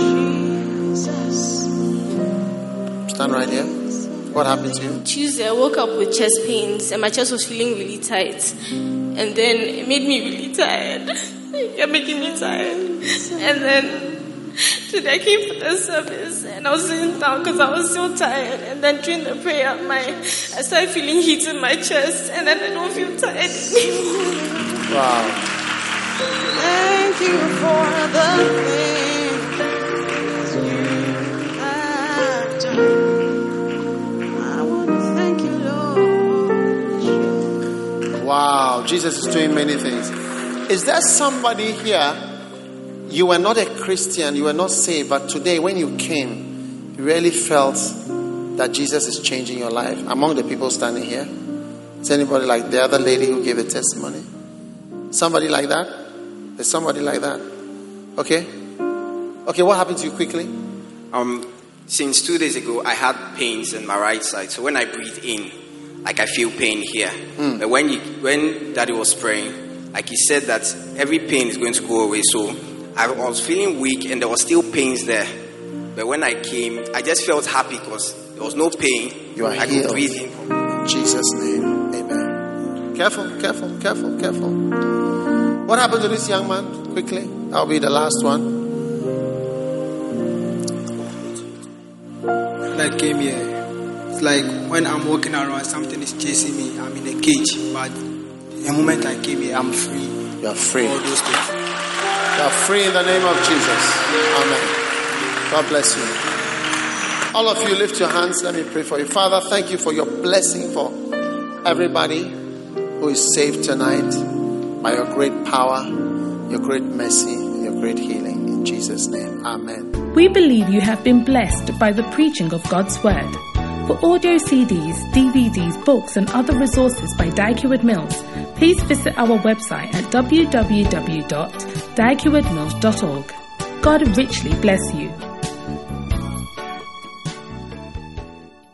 Stand right here. What happened to you? Tuesday, I woke up with chest pains and my chest was feeling really tight. And then it made me really tired. You're making me tired. And then today I came for the service and I was sitting down because I was so tired. And then during the prayer, my I started feeling heat in my chest, and then I don't feel tired anymore. Wow. Thank you for the things you have done. I want to thank you, Lord. Wow. Jesus is doing many things. Is there somebody here? You were not a Christian, you were not saved, but today when you came, you really felt that Jesus is changing your life. Among the people standing here, is anybody like the other lady who gave a testimony? Somebody like that? There's somebody like that. Okay? Okay, what happened to you quickly? Um, since two days ago, I had pains in my right side. So when I breathe in, like I feel pain here. Mm. But when you, when Daddy was praying, like he said that every pain is going to go away. So I was feeling weak and there was still pains there. But when I came, I just felt happy because there was no pain. You are I healed. could breathe in. In Jesus' name, amen. Careful, careful, careful, careful. What happened to this young man? Quickly, that'll be the last one. When I came here, it's like when I'm walking around, something is chasing me. I'm in a cage, but the moment I came here, I'm free. You are free. All those things. You are free in the name of Jesus. Amen. God bless you. All of you lift your hands. Let me pray for you. Father, thank you for your blessing for everybody who is saved tonight by your great power, your great mercy, and your great healing. In Jesus' name, amen. We believe you have been blessed by the preaching of God's Word. For audio C Ds, D V Ds, books and other resources by Dag Heward Mills, please visit our website at w w w dot dag heward mills dot org. God richly bless you.